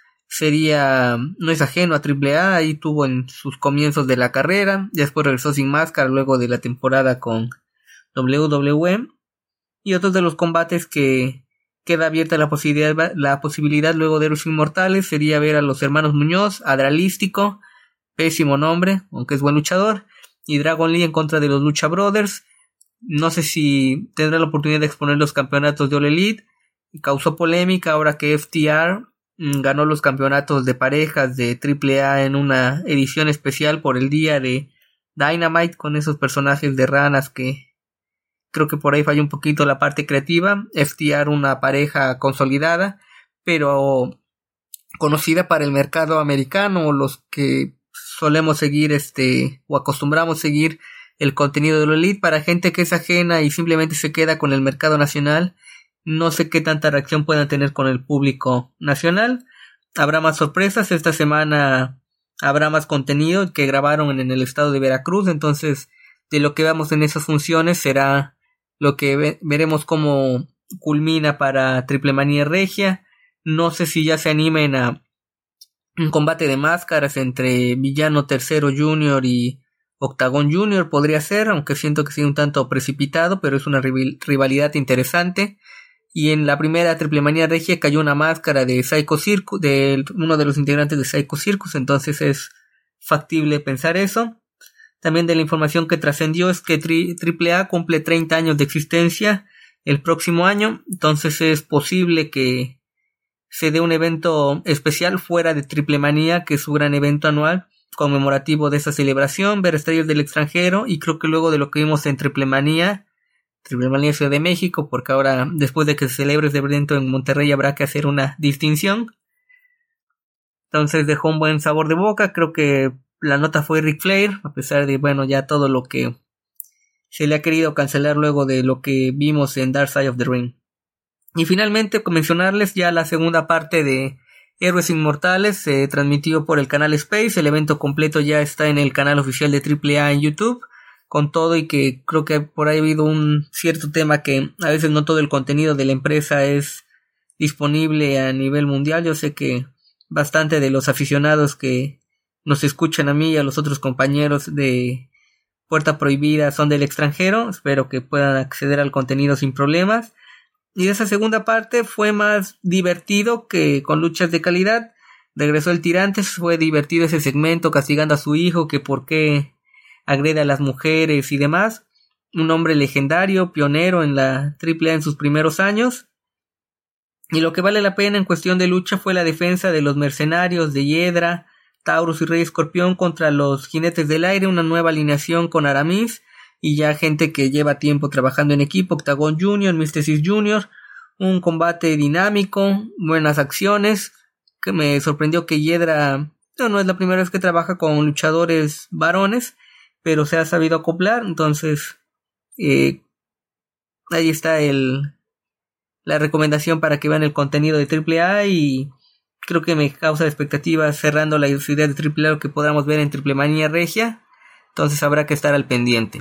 No es ajeno a AAA, ahí tuvo en sus comienzos de la carrera. Después regresó sin máscara luego de la temporada con WWE. Y otros de los combates que queda abierta la posibilidad luego de los Inmortales sería ver a los hermanos Muñoz, Adralístico, pésimo nombre, aunque es buen luchador, y Dragon Lee en contra de los Lucha Brothers. No sé si tendrá la oportunidad de exponer los campeonatos de All Elite. Causó polémica ahora que FTR ganó los campeonatos de parejas de AAA en una edición especial por el día de Dynamite, con esos personajes de ranas que creo que por ahí falló un poquito la parte creativa. FTR, una pareja consolidada, pero conocida para el mercado americano, los que solemos seguir o acostumbramos seguir el contenido de lo Elite. Para gente que es ajena y simplemente se queda con el mercado nacional, no sé qué tanta reacción puedan tener con el público nacional. Habrá más sorpresas. Esta semana habrá más contenido que grabaron en el estado de Veracruz. Entonces, de lo que veamos en esas funciones será lo que veremos cómo culmina para Triplemanía Regia. No sé si ya se animen a un combate de máscaras entre Villano Tercero Jr. y Octagon Junior podría ser, aunque siento que sea un tanto precipitado, pero es una rivalidad interesante. Y en la primera Triple Manía Regia cayó una máscara de Psycho Circus, de uno de los integrantes de Psycho Circus, entonces es factible pensar eso. También de la información que trascendió es que AAA cumple 30 años de existencia el próximo año, entonces es posible que se dé un evento especial fuera de Triple Manía, que es su gran evento anual conmemorativo de esa celebración, ver estrellas del extranjero, y creo que luego de lo que vimos en Triple Manía Ciudad de México, porque ahora después de que se celebre ese evento en Monterrey habrá que hacer una distinción. Entonces dejó un buen sabor de boca. Creo que la nota fue Ric Flair, a pesar de, ya todo lo que se le ha querido cancelar luego de lo que vimos en Dark Side of the Ring. Y finalmente mencionarles ya la segunda parte de Héroes Inmortales, se transmitió por el canal Space. El evento completo ya está en el canal oficial de AAA en YouTube, con todo, y que creo que por ahí ha habido un cierto tema que a veces no todo el contenido de la empresa es disponible a nivel mundial. Yo sé que bastante de los aficionados que nos escuchan a mí y a los otros compañeros de Puerta Prohibida son del extranjero. Espero que puedan acceder al contenido sin problemas. Y esa segunda parte fue más divertido que con luchas de calidad. Regresó el Tirantes, fue divertido ese segmento castigando a su hijo, que por qué agrede a las mujeres y demás. Un hombre legendario, pionero en la AAA en sus primeros años. Y lo que vale la pena en cuestión de lucha fue la defensa de los mercenarios de Hiedra, Taurus y Rey Escorpión contra los Jinetes del Aire, una nueva alineación con Aramis y ya gente que lleva tiempo trabajando en equipo, Octagon Junior, Mysticis Junior. Un combate dinámico, buenas acciones, que me sorprendió que Hiedra no es la primera vez que trabaja con luchadores varones, pero se ha sabido acoplar. Entonces ahí está la recomendación para que vean el contenido de AAA, y creo que me causa expectativas cerrando la idea de AAA lo que podamos ver en Triple Manía Regia. Entonces habrá que estar al pendiente.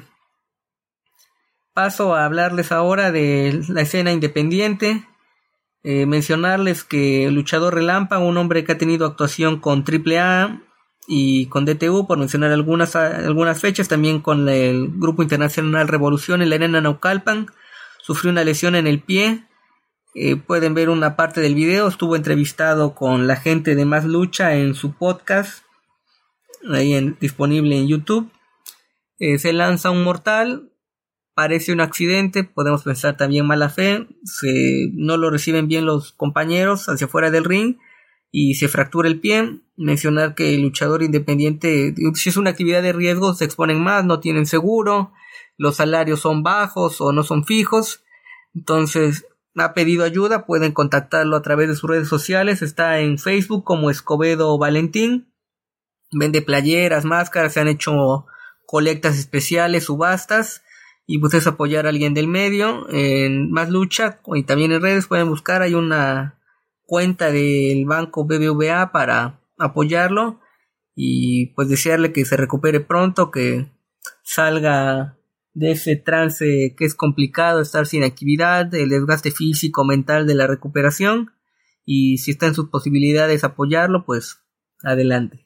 Paso a hablarles ahora de la escena independiente. Mencionarles que el Luchador Relámpago, un hombre que ha tenido actuación con AAA y con DTU, por mencionar algunas fechas, también con el Grupo Internacional Revolución en la Arena Naucalpan, sufrió una lesión en el pie. Pueden ver una parte del video. Estuvo entrevistado con la gente de Más Lucha en su podcast, ahí disponible en YouTube. Se lanza un mortal, parece un accidente, podemos pensar también mala fe, no lo reciben bien los compañeros hacia fuera del ring y se fractura el pie. Mencionar que el luchador independiente, si es una actividad de riesgo, se exponen más, no tienen seguro, los salarios son bajos o no son fijos. Entonces ha pedido ayuda, pueden contactarlo a través de sus redes sociales. Está en Facebook como Escobedo Valentín, vende playeras, máscaras, se han hecho colectas especiales, subastas, y pues es apoyar a alguien del medio. En Más Lucha y también en redes pueden buscar, hay una cuenta del banco BBVA para apoyarlo, y pues desearle que se recupere pronto, que salga de ese trance que es complicado estar sin actividad, el desgaste físico, mental de la recuperación, y si está en sus posibilidades apoyarlo, pues adelante.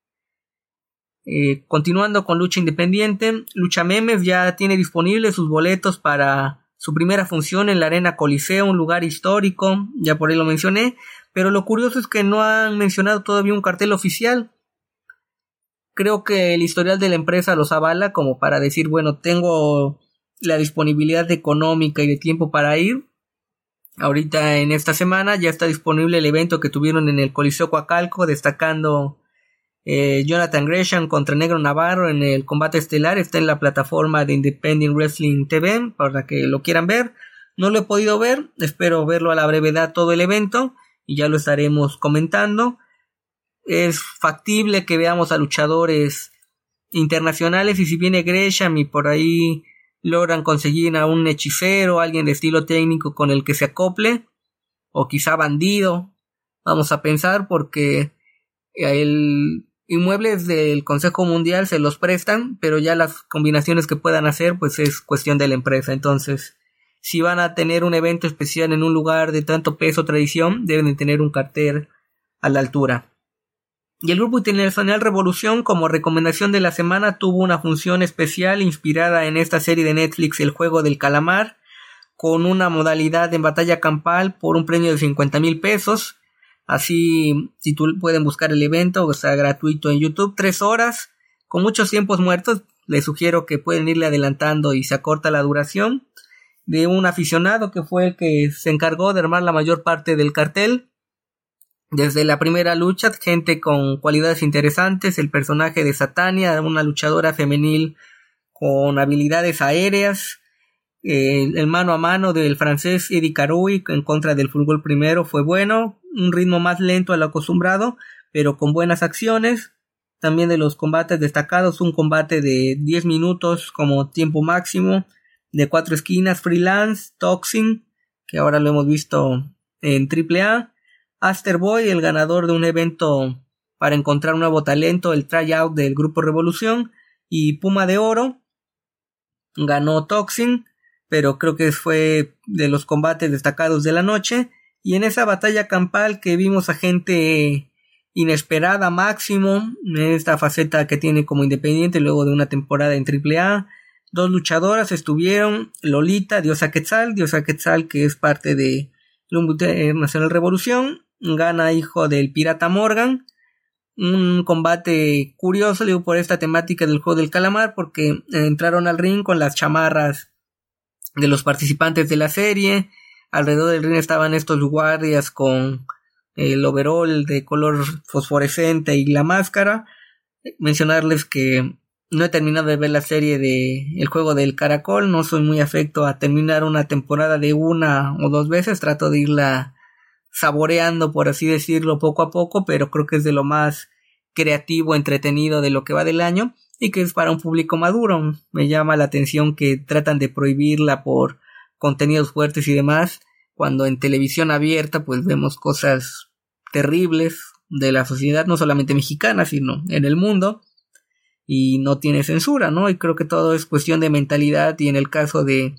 Continuando con lucha independiente, Lucha Memes ya tiene disponibles sus boletos para su primera función en la Arena Coliseo, un lugar histórico, ya por ahí lo mencioné, pero lo curioso es que no han mencionado todavía un cartel oficial. Creo que el historial de la empresa los avala como para decir, tengo la disponibilidad económica y de tiempo para ir. Ahorita en esta semana ya está disponible el evento que tuvieron en el Coliseo Coacalco, destacando Jonathan Gresham contra Negro Navarro en el combate estelar. Está en la plataforma de Independent Wrestling TV para que lo quieran ver. No lo he podido ver, espero verlo a la brevedad todo el evento y ya lo estaremos comentando. Es factible que veamos a luchadores internacionales, y si viene Gresham y por ahí logran conseguir a un hechicero, alguien de estilo técnico con el que se acople, o quizá Bandido, vamos a pensar, porque el inmuebles del Consejo Mundial se los prestan, pero ya las combinaciones que puedan hacer pues es cuestión de la empresa. Entonces, si van a tener un evento especial en un lugar de tanto peso o tradición, deben de tener un cartel a la altura. Y el grupo internacional Revolución, como recomendación de la semana, tuvo una función especial inspirada en esta serie de Netflix, El Juego del Calamar, con una modalidad en batalla campal por un premio de 50,000 pesos. Así, si tú pueden buscar el evento, está gratuito en YouTube, 3 horas, con muchos tiempos muertos. Les sugiero que pueden irle adelantando y se acorta la duración, de un aficionado que fue el que se encargó de armar la mayor parte del cartel. Desde la primera lucha, gente con cualidades interesantes, el personaje de Satania, una luchadora femenil con habilidades aéreas, el mano a mano del francés Eddie Caroui en contra del Fulgor primero fue bueno, un ritmo más lento al acostumbrado, pero con buenas acciones. También de los combates destacados, un combate de 10 minutos como tiempo máximo, de 4 esquinas, Freelance, Toxin, que ahora lo hemos visto en AAA, Aster Boy, el ganador de un evento para encontrar un nuevo talento, el tryout del Grupo Revolución, y Puma de Oro, ganó Toxin, pero creo que fue de los combates destacados de la noche. Y en esa batalla campal que vimos a gente inesperada, Máximo, en esta faceta que tiene como independiente luego de una temporada en AAA, 2 luchadoras estuvieron, Lolita, Diosa Quetzal que es parte de Nacional Revolución, gana hijo del Pirata Morgan. Un combate curioso, digo, por esta temática del Juego del Calamar, porque entraron al ring con las chamarras de los participantes de la serie. Alrededor del ring estaban estos guardias con el overall de color fosforescente y la máscara. Mencionarles que no he terminado de ver la serie de El Juego del Caracol, no soy muy afecto a terminar una temporada de 1 o 2 veces, trato de irla saboreando, por así decirlo, poco a poco, pero creo que es de lo más creativo, entretenido de lo que va del año, y que es para un público maduro. Me llama la atención que tratan de prohibirla por contenidos fuertes y demás, cuando en televisión abierta pues vemos cosas terribles de la sociedad, no solamente mexicana, sino en el mundo, y no tiene censura, ¿no? Y creo que todo es cuestión de mentalidad, y en el caso de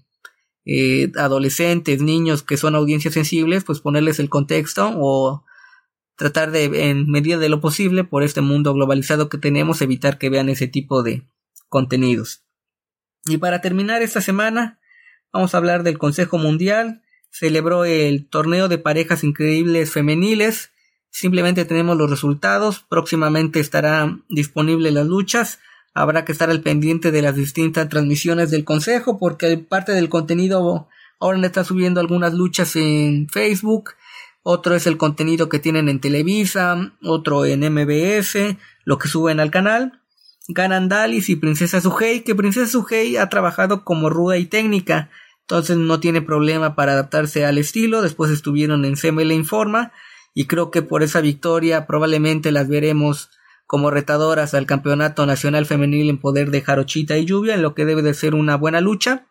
adolescentes, niños que son audiencias sensibles, pues ponerles el contexto o tratar de, en medida de lo posible, por este mundo globalizado que tenemos, evitar que vean ese tipo de contenidos. Y para terminar esta semana, vamos a hablar del Consejo Mundial. Celebró el torneo de parejas increíbles femeniles. Simplemente tenemos los resultados. Próximamente estarán disponibles las luchas. Habrá que estar al pendiente de las distintas transmisiones del consejo, porque parte del contenido ahora le está subiendo algunas luchas en Facebook, otro es el contenido que tienen en Televisa, otro en MBS, lo que suben al canal. Ganan Dalis y Princesa Sugei, que Princesa Sugei ha trabajado como ruda y técnica, entonces no tiene problema para adaptarse al estilo. Después estuvieron en CML Informa, y creo que por esa victoria probablemente las veremos como retadoras al campeonato nacional femenil en poder de Jarochita y Lluvia, en lo que debe de ser una buena lucha.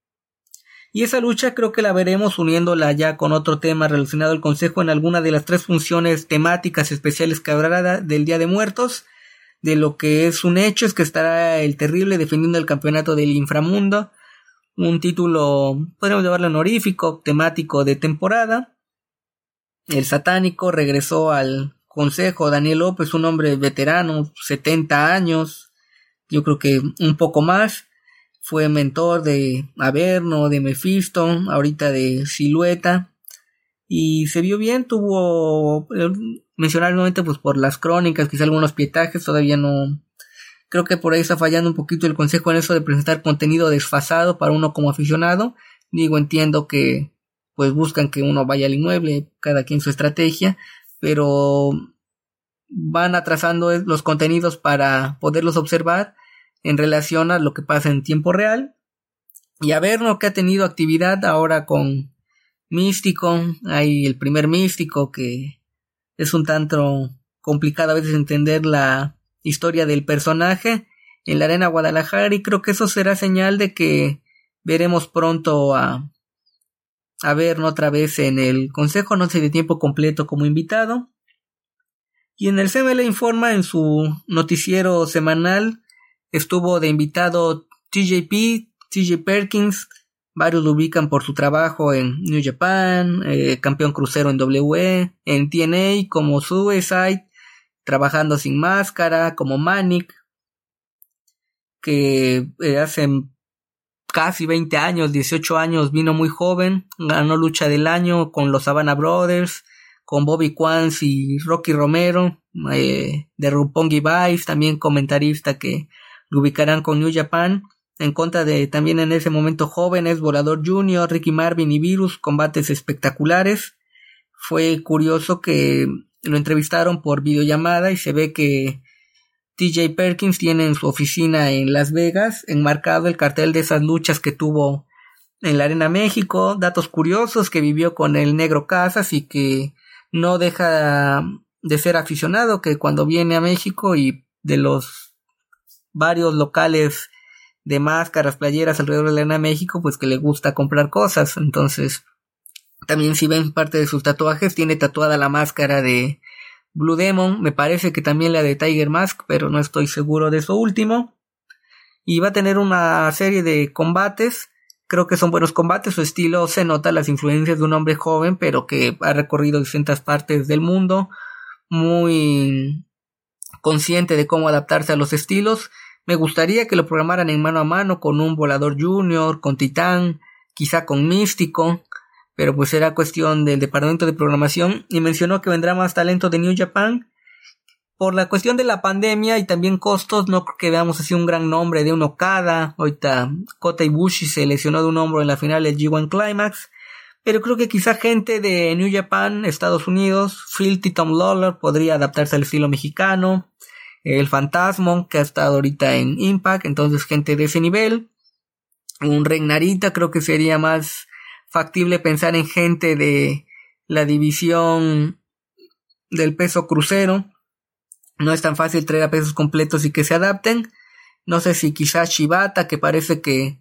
Y esa lucha creo que la veremos uniéndola ya con otro tema relacionado al consejo en alguna de las 3 funciones temáticas especiales que habrá del Día de Muertos. De lo que es un hecho es que estará el Terrible defendiendo el campeonato del inframundo, un título, podríamos llamarlo honorífico, temático de temporada. El Satánico regresó al consejo, Daniel López, un hombre veterano, 70 años, yo creo que un poco más, fue mentor de Averno, de Mephisto, ahorita de Silueta, y se vio bien. Tuvo, mencionar nuevamente pues por las crónicas, quizá algunos pietajes, todavía no, creo que por ahí está fallando un poquito el consejo en eso de presentar contenido desfasado para uno como aficionado. Digo, entiendo que pues buscan que uno vaya al inmueble, cada quien su estrategia, pero van atrasando los contenidos para poderlos observar en relación a lo que pasa en tiempo real. Y Averno, que ha tenido actividad ahora con Místico, hay el primer Místico, que es un tanto complicado a veces entender la historia del personaje en la Arena Guadalajara, y creo que eso será señal de que veremos pronto a Averno otra vez en el consejo, no sé de tiempo completo como invitado. Y en el CML Informa, en su noticiero semanal, estuvo de invitado TJ Perkins. Varios lo ubican por su trabajo en New Japan, campeón crucero en WWE, en TNA como Suicide, trabajando sin máscara, como Manic, que hace casi 20 años, 18 años, vino muy joven, ganó lucha del año con los Savannah Brothers, con Bobby Quance y Rocky Romero, de Roppongi Vice, también comentarista que lo ubicarán con New Japan, en contra de también en ese momento jóvenes, Volador Jr., Ricky Marvin y Virus, combates espectaculares. Fue curioso que lo entrevistaron por videollamada y se ve que TJ Perkins tiene en su oficina en Las Vegas enmarcado el cartel de esas luchas que tuvo en la Arena México, datos curiosos, que vivió con el Negro Casas y que no deja de ser aficionado, que cuando viene a México y de los varios locales de máscaras, playeras alrededor de la Arena México, pues que le gusta comprar cosas. Entonces, también si ven parte de sus tatuajes, tiene tatuada la máscara de Blue Demon, me parece que también la de Tiger Mask, pero no estoy seguro de eso último. Y va a tener una serie de combates, creo que son buenos combates, su estilo se nota las influencias de un hombre joven, pero que ha recorrido distintas partes del mundo, muy consciente de cómo adaptarse a los estilos. Me gustaría que lo programaran en mano a mano con un Volador Jr., con Titán, quizá con Místico, pero pues será cuestión del departamento de programación. Y mencionó que vendrá más talento de New Japan. Por la cuestión de la pandemia y también costos, no creo que veamos así un gran nombre de un Okada. Ahorita Kota Ibushi se lesionó de un hombro en la final del G1 Climax, pero creo que quizá gente de New Japan, Estados Unidos, Filthy Tom Lawlor podría adaptarse al estilo mexicano, el Fantasmo, que ha estado ahorita en Impact, entonces gente de ese nivel. Un Ren Narita, creo que sería más factible pensar en gente de la división del peso crucero. No es tan fácil traer a pesos completos y que se adapten. No sé si quizás Shibata, que parece que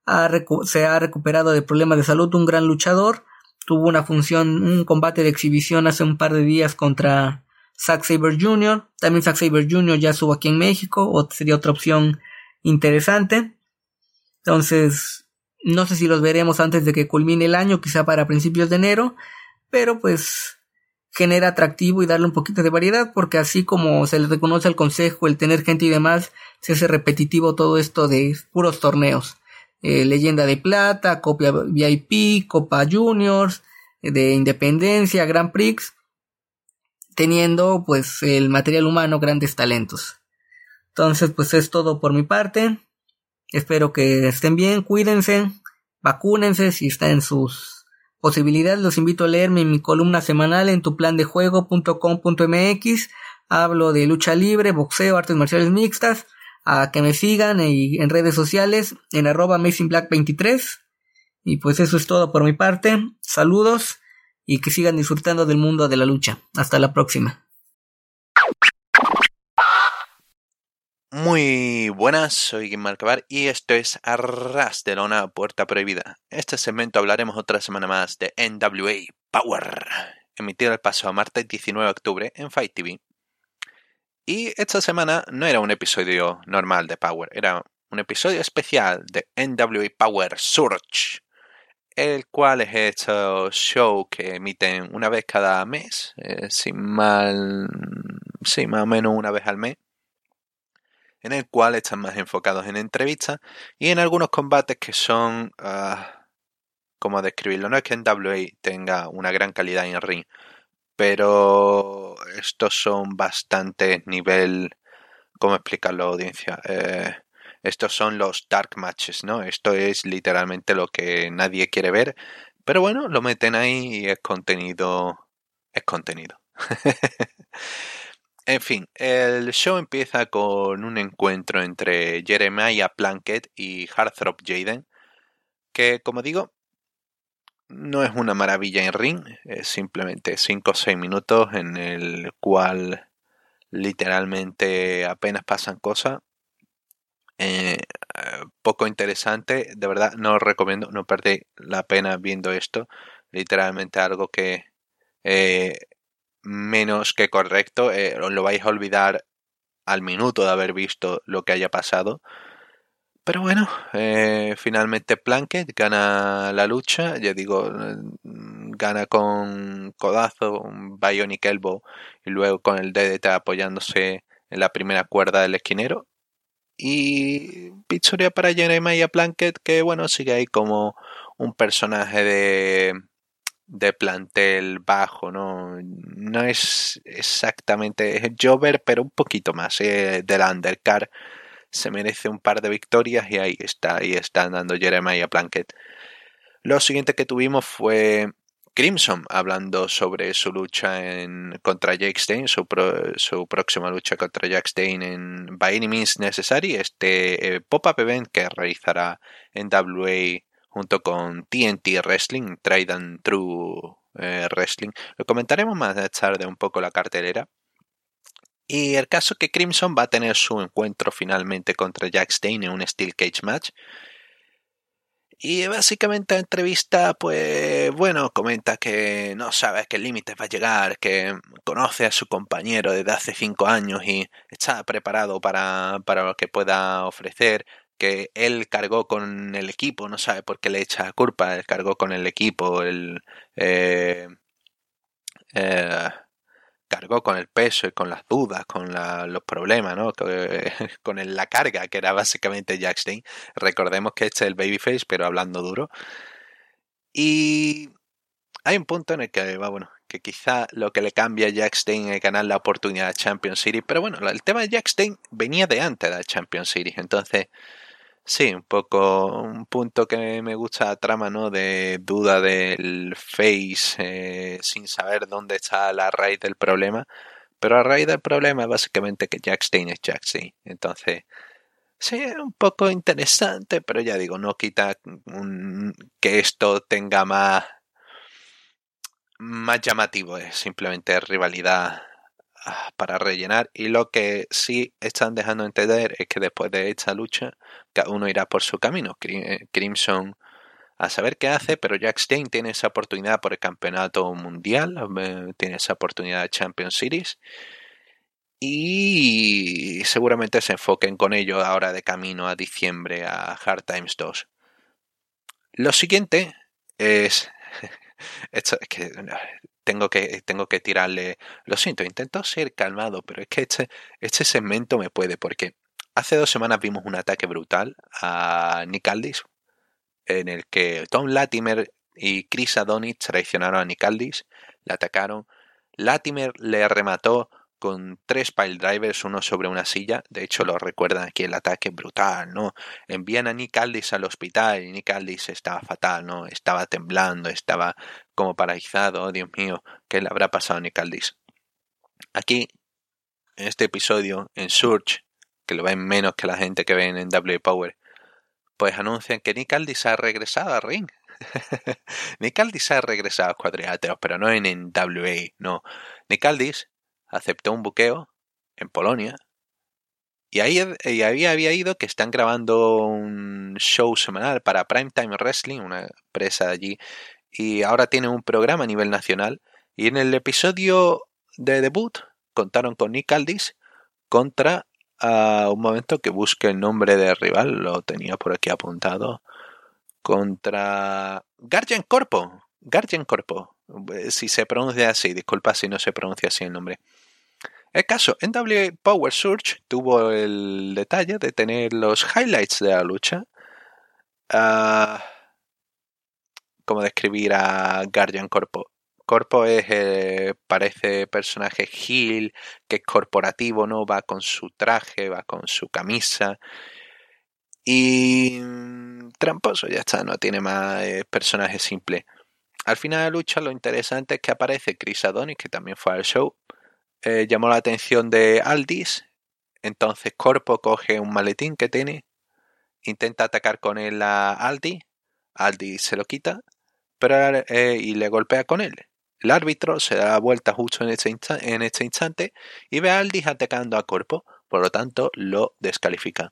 se ha recuperado de problemas de salud, un gran luchador. Tuvo un combate de exhibición hace un par de días contra Zack Sabre Jr. También Zack Sabre Jr. ya estuvo aquí en México, sería otra opción interesante. Entonces, no sé si los veremos antes de que culmine el año, quizá para principios de enero, pero pues genera atractivo y darle un poquito de variedad, porque así como se le reconoce al consejo el tener gente y demás, se hace repetitivo todo esto de puros torneos. Leyenda de Plata, Copa VIP, Copa Juniors, de Independencia, Grand Prix, teniendo pues el material humano grandes talentos. Entonces pues es todo por mi parte. Espero que estén bien, cuídense, vacúnense si está en sus posibilidades. Los invito a leerme en mi columna semanal en tuplandejuego.com.mx. Hablo de lucha libre, boxeo, artes marciales mixtas. A que me sigan en redes sociales en @AmazingBlack23. Y pues eso es todo por mi parte. Saludos y que sigan disfrutando del mundo de la lucha. Hasta la próxima. Muy buenas, soy Guim Marcabar y esto es Arras de Lona, Puerta Prohibida. Este segmento hablaremos otra semana más de NWA Power, emitido el pasado martes 19 de octubre en Fight TV. Y esta semana no era un episodio normal de Power, era un episodio especial de NWA Power Surge, el cual es este show que emiten una vez cada mes, más o menos una vez al mes, en el cual están más enfocados en entrevistas y en algunos combates que son, ¿cómo describirlo? No es que NWA tenga una gran calidad en el ring, pero estos son bastante nivel, ¿cómo explicarlo a la audiencia? Estos son los dark matches, ¿no? Esto es literalmente lo que nadie quiere ver, pero bueno, lo meten ahí y es contenido. En fin, el show empieza con un encuentro entre Jeremiah Plunkett y Heartthrob Jaden, que, como digo, no es una maravilla en ring, es simplemente 5 o 6 minutos en el cual literalmente apenas pasan cosas. Poco interesante, de verdad no os recomiendo, no perdéis la pena viendo esto, literalmente algo que menos que correcto, os lo vais a olvidar al minuto de haber visto lo que haya pasado. Pero bueno, finalmente Plunkett gana la lucha, ya digo, gana con codazo, un Bionic Elbow y luego con el DDT apoyándose en la primera cuerda del esquinero. Y victoria para Jeremiah Plunkett, que bueno, sigue ahí como un personaje de plantel bajo, ¿no? No es exactamente Jobber, pero un poquito más de la undercard. Se merece un par de victorias y ahí está andando Jeremiah Plunkett. Lo siguiente que tuvimos fue Crimson, hablando sobre su lucha contra Jake Stein, su próxima lucha contra Jake Stein en By Any Means Necessary, pop-up event que realizará en WA junto con TNT Wrestling, Tried and True Wrestling. Lo comentaremos más tarde un poco la cartelera. Y el caso que Crimson va a tener su encuentro finalmente contra Jake Stein en un Steel Cage match. Y básicamente la entrevista, pues bueno, comenta que no sabe a qué límites va a llegar, que conoce a su compañero desde hace 5 años y está preparado para lo que pueda ofrecer, que él cargó con el equipo, no sabe por qué le echa culpa, él cargó con el equipo, cargó con el peso y con las dudas, con los problemas, ¿no? Con la carga que era básicamente Jake Stein. Recordemos que este es el babyface, pero hablando duro. Y hay un punto en el que que quizá lo que le cambia a Jake Stein es ganar la oportunidad de Champion Series, pero bueno, el tema de Jake Stein venía de antes de la Champion Series, entonces sí, un poco un punto que me gusta la trama, ¿no? De duda del face, sin saber dónde está la raíz del problema. Pero la raíz del problema es básicamente que Jake Stein es Jake Stein. Entonces, sí, es un poco interesante, pero ya digo, no quita que esto tenga más llamativo. Es simplemente rivalidad para rellenar, y lo que sí están dejando entender es que después de esta lucha cada uno irá por su camino. Crimson a saber qué hace, pero Jake Stein tiene esa oportunidad por el campeonato mundial, tiene esa oportunidad de Champion Series y seguramente se enfoquen con ello ahora de camino a diciembre a Hard Times 2. Lo siguiente es esto es que tengo que tirarle. Lo siento, intento ser calmado, pero es que este segmento me puede, porque hace 2 semanas vimos un ataque brutal a Nick Aldis, en el que Tom Latimer y Chris Adonis traicionaron a Nick Aldis, le atacaron. Latimer le remató con 3 piledrivers, uno sobre una silla. De hecho, lo recuerdan aquí, el ataque brutal, ¿no? Envían a Nick Aldis al hospital y Nick Aldis estaba fatal, ¿no? Estaba temblando, estaba como paralizado. Oh, Dios mío, ¿qué le habrá pasado a Nick Aldis? Aquí, en este episodio, en Surge, que lo ven menos que la gente que ven en W Power, pues anuncian que Nick Aldis ha regresado al ring. Nick Aldis ha regresado a los cuadriláteros, pero no en NWA, no. Nick Aldis aceptó un buqueo en Polonia y ahí había ido, que están grabando un show semanal para Primetime Wrestling, una empresa de allí, y ahora tienen un programa a nivel nacional, y en el episodio de debut contaron con Nick Aldis contra un momento que busque el nombre del rival, lo tenía por aquí apuntado, contra Garjan Corpo, si se pronuncia así, disculpa si no se pronuncia así el nombre. El caso, NW Power Surge tuvo el detalle de tener los highlights de la lucha. ¿Cómo describir a Garjan Corpo? Corpo parece personaje heel, que es corporativo, ¿no? Va con su traje, va con su camisa. Y tramposo, ya está, no tiene más personaje simple. Al final de la lucha, lo interesante es que aparece Chris Adonis, que también fue al show. Llamó la atención de Aldis. Entonces Corpo coge un maletín que tiene, intenta atacar con él a Aldis. Aldis se lo quita, pero y le golpea con él. El árbitro se da la vuelta justo en este instante y ve a Aldis atacando a Corpo, por lo tanto lo descalifica.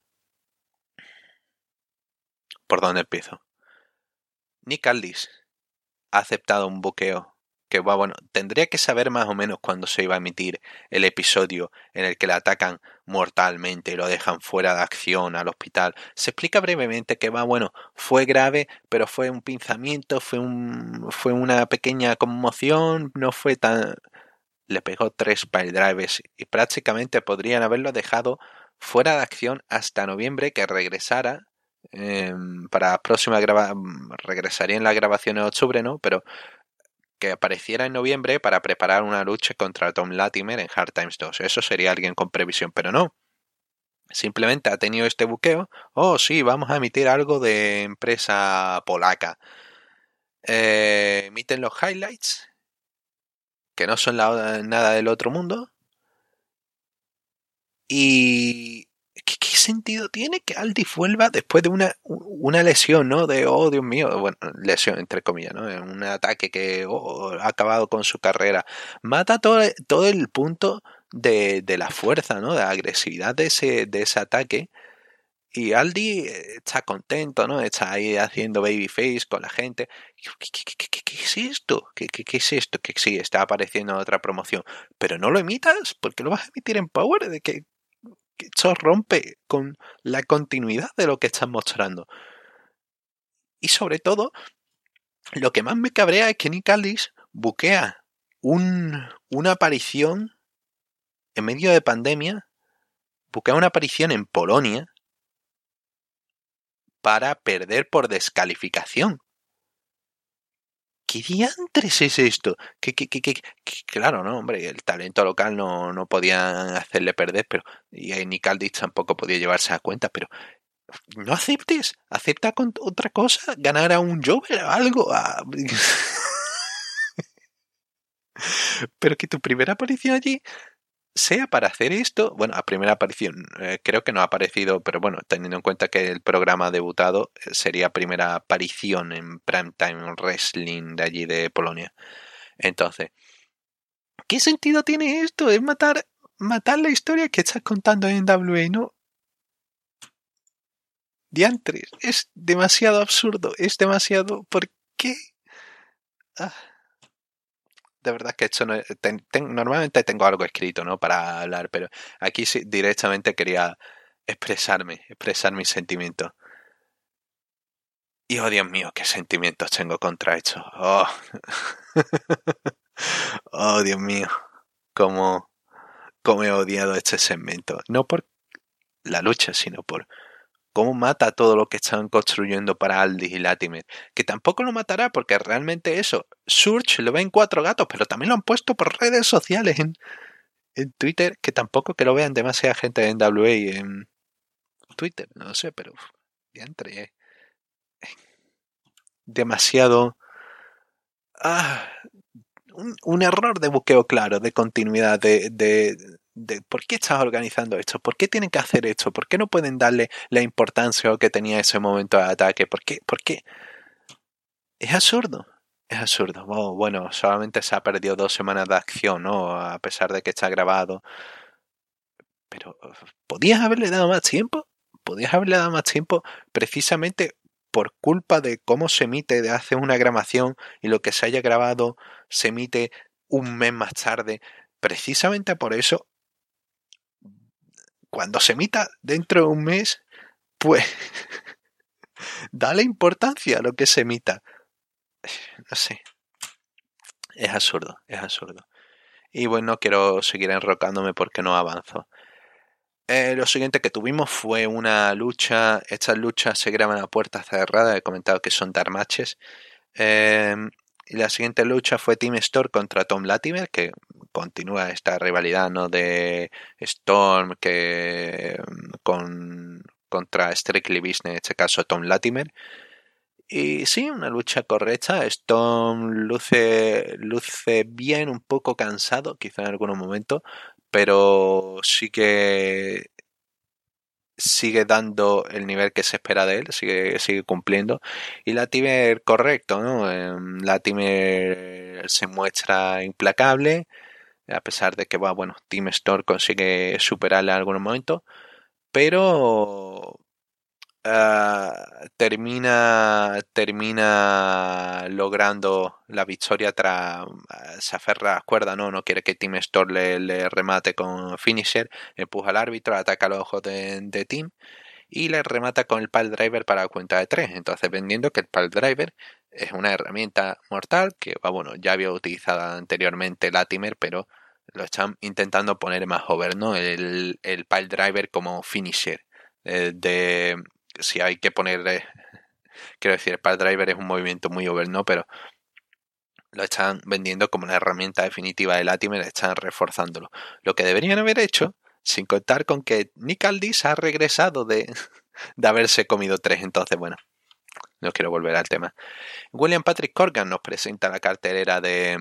¿Por dónde empiezo? Nick Aldis ha aceptado un buqueo que bueno, tendría que saber más o menos cuándo se iba a emitir el episodio en el que le atacan mortalmente y lo dejan fuera de acción al hospital. Se explica brevemente que bueno, fue grave, pero fue un pinzamiento, fue una pequeña conmoción, no fue tan... Le pegó 3 piledrives y prácticamente podrían haberlo dejado fuera de acción hasta noviembre, que regresara para la próxima regresaría en la grabación en octubre, ¿no? Pero que apareciera en noviembre para preparar una lucha contra Tom Latimer en Hard Times 2. Eso sería alguien con previsión, pero no. Simplemente ha tenido este buqueo. Oh, sí, vamos a emitir algo de empresa polaca. Emiten los highlights, que no son nada del otro mundo. Y... ¿Qué sentido tiene que Aldi vuelva después de una lesión, ¿no? De, oh, Dios mío, bueno, lesión entre comillas, ¿no? Un ataque que ha acabado con su carrera. Mata todo el punto de la fuerza, ¿no? De la agresividad de ese ataque. Y Aldi está contento, ¿no? Está ahí haciendo babyface con la gente. ¿Qué es esto? ¿Qué es esto? Que sí, está apareciendo en otra promoción. Pero no lo emitas, porque lo vas a emitir en Power, de que esto rompe con la continuidad de lo que están mostrando. Y sobre todo, lo que más me cabrea es que Nick Aldis buquea una aparición en medio de pandemia, buquea una aparición en Polonia para perder por descalificación. ¿Qué diantres es esto? Claro, no, hombre, el talento local no podía hacerle perder, pero y Nick Aldis tampoco podía llevarse a cuenta, pero no aceptes, acepta con otra cosa, ganar a un Jover o algo. Pero que tu primera aparición allí sea para hacer esto. Bueno, a primera aparición creo que no ha aparecido, pero bueno, teniendo en cuenta que el programa ha debutado, sería primera aparición en Primetime Wrestling de allí de Polonia. Entonces, ¿qué sentido tiene esto? Es matar la historia que estás contando en NWA, ¿no? Diantres, es demasiado absurdo, es demasiado... ¿Por qué? De verdad que esto no... normalmente tengo algo escrito, ¿no? Para hablar, pero aquí sí, directamente quería expresar mis sentimientos. Y oh, Dios mío, qué sentimientos tengo contra esto. Oh, oh Dios mío, cómo he odiado este segmento. No por la lucha, sino por cómo mata todo lo que están construyendo para Aldis y Latimer. Que tampoco lo matará porque realmente eso. Surge lo ven 4 gatos, pero también lo han puesto por redes sociales en Twitter, que tampoco que lo vean demasiada gente de NWA en Twitter, no sé, pero ya entre demasiado un error de buqueo claro, de continuidad, de ¿por qué estás organizando esto? ¿Por qué tienen que hacer esto? ¿Por qué no pueden darle la importancia que tenía ese momento de ataque? ¿Por qué? Es absurdo. Es absurdo. Oh, bueno, solamente se ha perdido 2 semanas de acción, ¿no? A pesar de que está grabado. Pero, ¿podías haberle dado más tiempo? ¿Podías haberle dado más tiempo? Precisamente por culpa de cómo se emite, de hacer una grabación y lo que se haya grabado se emite un mes más tarde. Precisamente por eso, cuando se emita dentro de un mes, pues dale importancia a lo que se emita. No sé. Es absurdo, es absurdo. Y bueno, no quiero seguir enrocándome porque no avanzo. Lo siguiente que tuvimos fue una lucha. Estas luchas se graban a puerta cerrada. He comentado que son dark matches. Y la siguiente lucha fue Team Storm contra Tom Latimer, que continúa esta rivalidad, ¿no? De Storm que contra Strictly Business, en este caso Tom Latimer. Y sí, una lucha correcta. Storm luce bien, un poco cansado, quizá en algunos momentos, pero sí que sigue dando el nivel que se espera de él, sigue cumpliendo. Y Latimer correcto, ¿no? Latimer se muestra implacable, a pesar de que bueno, Team Storm consigue superarle en algunos momentos, pero termina logrando la victoria tras se aferra a las cuerdas, no quiere que Team Storm le remate con finisher, empuja al árbitro, ataca los ojos de Team y le remata con el pile driver para la cuenta de 3. Entonces, vendiendo que el pile driver es una herramienta mortal que ya había utilizado anteriormente Latimer, pero lo están intentando poner más over, ¿no? El pile driver como finisher. Si hay que poner, quiero decir, el pile driver es un movimiento muy over, ¿no? Pero lo están vendiendo como una herramienta definitiva de Latimer, están reforzándolo. Lo que deberían haber hecho, sin contar con que Nick Aldis ha regresado de haberse comido 3, entonces no quiero volver al tema. William Patrick Corgan nos presenta la cartelera de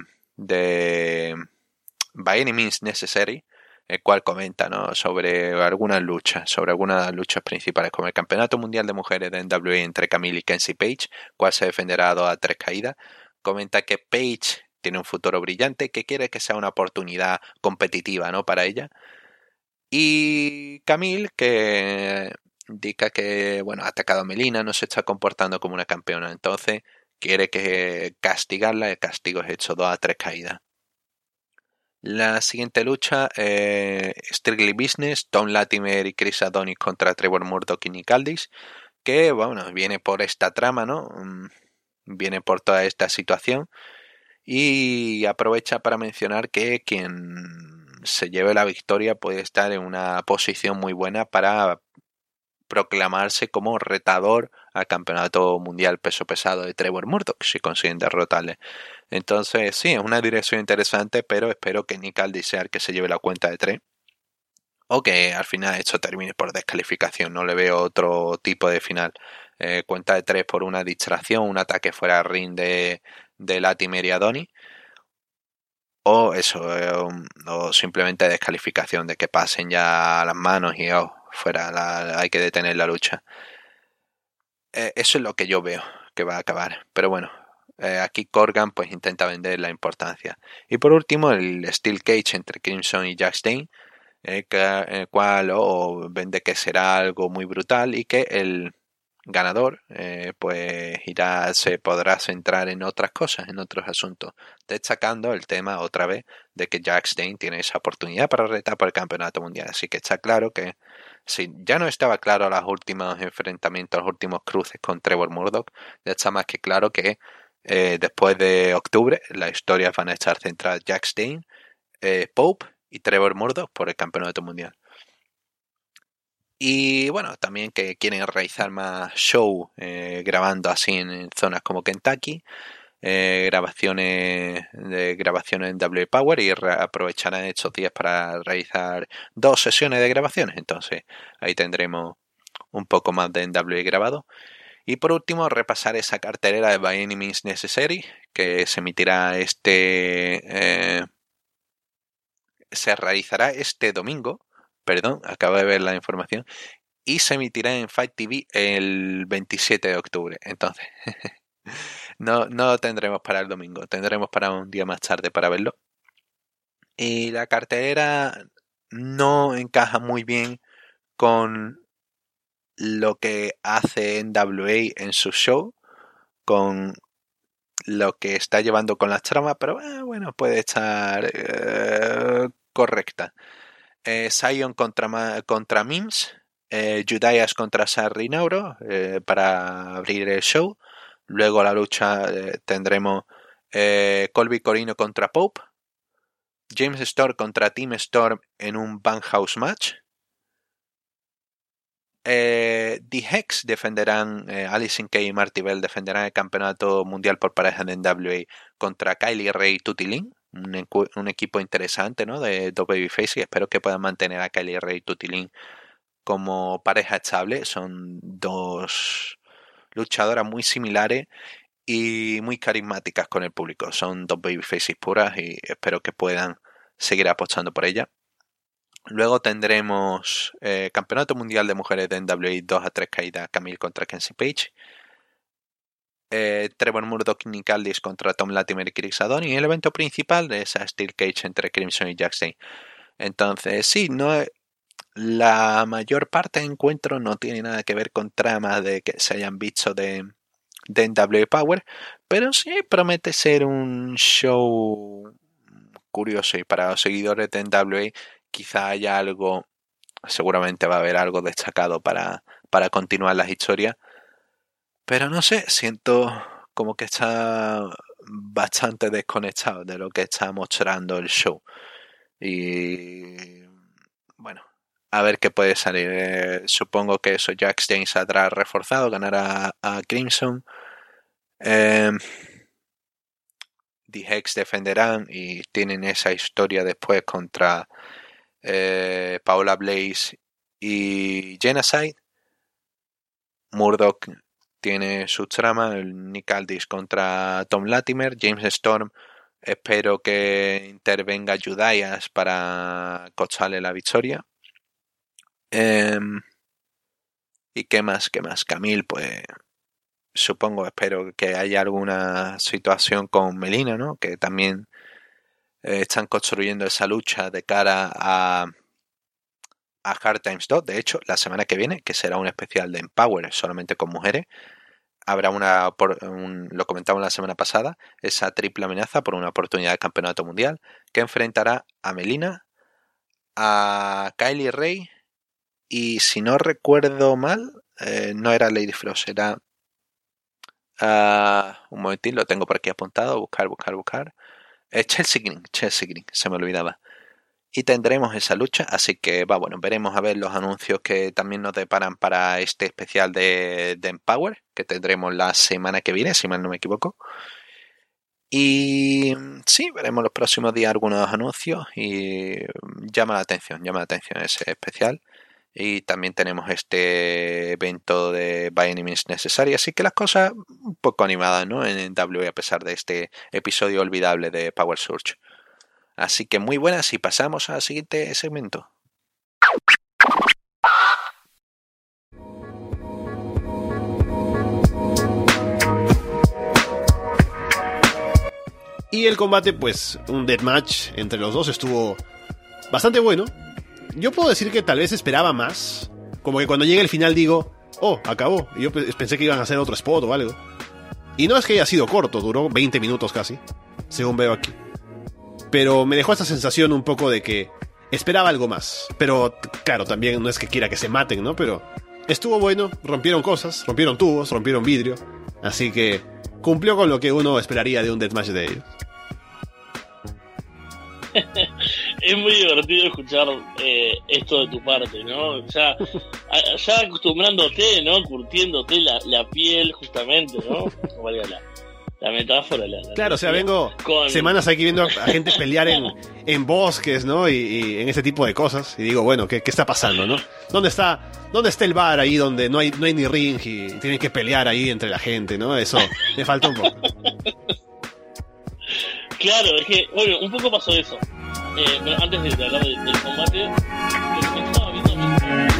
By Any Means Necessary, el cual comenta, ¿no?, sobre algunas luchas principales, como el Campeonato Mundial de Mujeres de NWA entre Camille y Kenzie Page, cual se defenderá a 2 a 3 caídas. Comenta que Page tiene un futuro brillante, que quiere que sea una oportunidad competitiva, ¿no?, para ella. Y Camille, que indica que, ha atacado a Melina, no se está comportando como una campeona, entonces quiere que castigarla, el castigo es hecho 2 a 3 caídas. La siguiente lucha, Strictly Business, Tom Latimer y Chris Adonis contra Trevor Murdoch y Nick Aldis, que viene por esta trama, ¿no? Viene por toda esta situación y aprovecha para mencionar que quien se lleve la victoria puede estar en una posición muy buena para proclamarse como retador al campeonato mundial peso pesado de Trevor Murdoch si consiguen derrotarle. Entonces sí, es una dirección interesante, pero espero que Nick Aldis sea el que se lleve la cuenta de 3 o que al final esto termine por descalificación. No le veo otro tipo de final. Cuenta de 3 por una distracción, un ataque fuera del ring de Latimer y Adonis, o eso, o simplemente descalificación, de que pasen ya las manos y fuera, hay que detener la lucha. Eso es lo que yo veo que va a acabar, pero aquí Corgan pues intenta vender la importancia. Y por último, el Steel Cage entre Crimson y Jack Stein, el cual vende que será algo muy brutal y que el ganador pues se podrá centrar en otras cosas, en otros asuntos, destacando el tema otra vez de que Jack Stein tiene esa oportunidad para retar por el campeonato mundial. Así que está claro que si ya no estaba claro los últimos enfrentamientos, los últimos cruces con Trevor Murdoch, ya está más que claro que después de octubre las historias van a estar centradas Jack Stein, Pope y Trevor Murdoch por el campeonato mundial. Y también que quieren realizar más show grabando así en zonas como Kentucky, grabaciones en W Power, y aprovecharán estos días para realizar 2 sesiones de grabaciones. Entonces ahí tendremos un poco más de NWA grabado. Y por último, repasar esa cartelera de By Any Means Necessary, que se emitirá se realizará este domingo. Perdón, acabo de ver la información. Y se emitirá en Fight TV el 27 de octubre. Entonces, no lo tendremos para el domingo. Tendremos para un día más tarde para verlo. Y la cartelera no encaja muy bien con lo que hace NWA en su show, con lo que está llevando con las tramas, pero puede estar correcta. Zion contra Mims, Judas contra Sarri Nauro para abrir el show. Luego la lucha tendremos Colby Corino contra Pope, James Storm contra Team Storm en un Banhouse match. The Hex defenderán, Alison Kay y Marty Bell defenderán el campeonato mundial por pareja de NWA contra Kylie Ray y Tutti Lin, un equipo interesante, ¿no?, de dos babyface, y espero que puedan mantener a Kylie Ray y Tutti Lin como pareja estable. Son 2 luchadoras muy similares y muy carismáticas con el público. Son 2 babyfaces puras y espero que puedan seguir apostando por ella. Luego tendremos Campeonato Mundial de Mujeres de NWA 2 a 3 caídas, Camille contra Kenzie Page, Trevor Murdoch y Nick Aldis contra Tom Latimer y Chris Adonis, y el evento principal de esa Steel Cage entre Crimson y Jack Stein. Entonces sí, no la mayor parte de encuentros no tiene nada que ver con tramas de que se hayan visto de NWA Power, pero sí promete ser un show curioso, y para los seguidores de NWA quizá haya algo, seguramente va a haber algo destacado para continuar las historias, pero no sé, siento como que está bastante desconectado de lo que está mostrando el show. Y bueno, a ver qué puede salir. Supongo que eso, Jax James saldrá reforzado, ganará a Crimson. The Hex defenderán y tienen esa historia después contra Paola Blaze y Genocide. Murdoch tiene su trama, el Nick Aldis contra Tom Latimer. James Storm, espero que intervenga Judaias para costarle la victoria. ¿Y qué más? Camille, pues supongo, espero que haya alguna situación con Melina, ¿no? Que también están construyendo esa lucha de cara a Hard Times 2. De hecho, la semana que viene, que será un especial de Empower solamente con mujeres, habrá lo comentamos la semana pasada, esa triple amenaza por una oportunidad de campeonato mundial que enfrentará a Melina, a Kylie Ray y, si no recuerdo mal, no era Lady Frost, era un momentín, lo tengo por aquí apuntado, buscar. Chelsea Green, se me olvidaba. Y tendremos esa lucha, así que veremos a ver los anuncios que también nos deparan para este especial de Empower, que tendremos la semana que viene, si mal no me equivoco. Y sí, veremos los próximos días algunos anuncios y llama la atención ese especial. Y también tenemos este evento de By Any Means Necessary, así que las cosas un poco animadas, ¿no? En WWE, a pesar de este episodio olvidable de Power Surge. Así que muy buenas, y pasamos al siguiente segmento. Y el combate, pues, un deathmatch entre los dos, estuvo bastante bueno. Yo puedo decir que tal vez esperaba más. Como que cuando llega el final digo, oh, acabó. Y yo pensé que iban a hacer otro spot o algo. Y no es que haya sido corto, duró 20 minutos casi, según veo aquí. Pero me dejó esta sensación un poco de que esperaba algo más. Pero claro, también no es que quiera que se maten, ¿no? Pero estuvo bueno, rompieron cosas, rompieron tubos, rompieron vidrio. Así que cumplió con lo que uno esperaría de un deathmatch de ellos. Es muy divertido escuchar esto de tu parte, ¿no? Ya acostumbrándote, ¿no? Curtiéndote la piel, justamente, ¿no? No valga la metáfora. Claro, o sea, vengo semanas aquí viendo a gente pelear en bosques, ¿no? Y en ese tipo de cosas. Y digo, bueno, ¿qué está pasando, no? ¿Dónde está el bar ahí donde no hay ni ring y tienen que pelear ahí entre la gente, ¿no? Eso me falta un poco. Claro, es que, bueno, un poco pasó eso. Pero antes de hablar del combate, lo que estaba viendo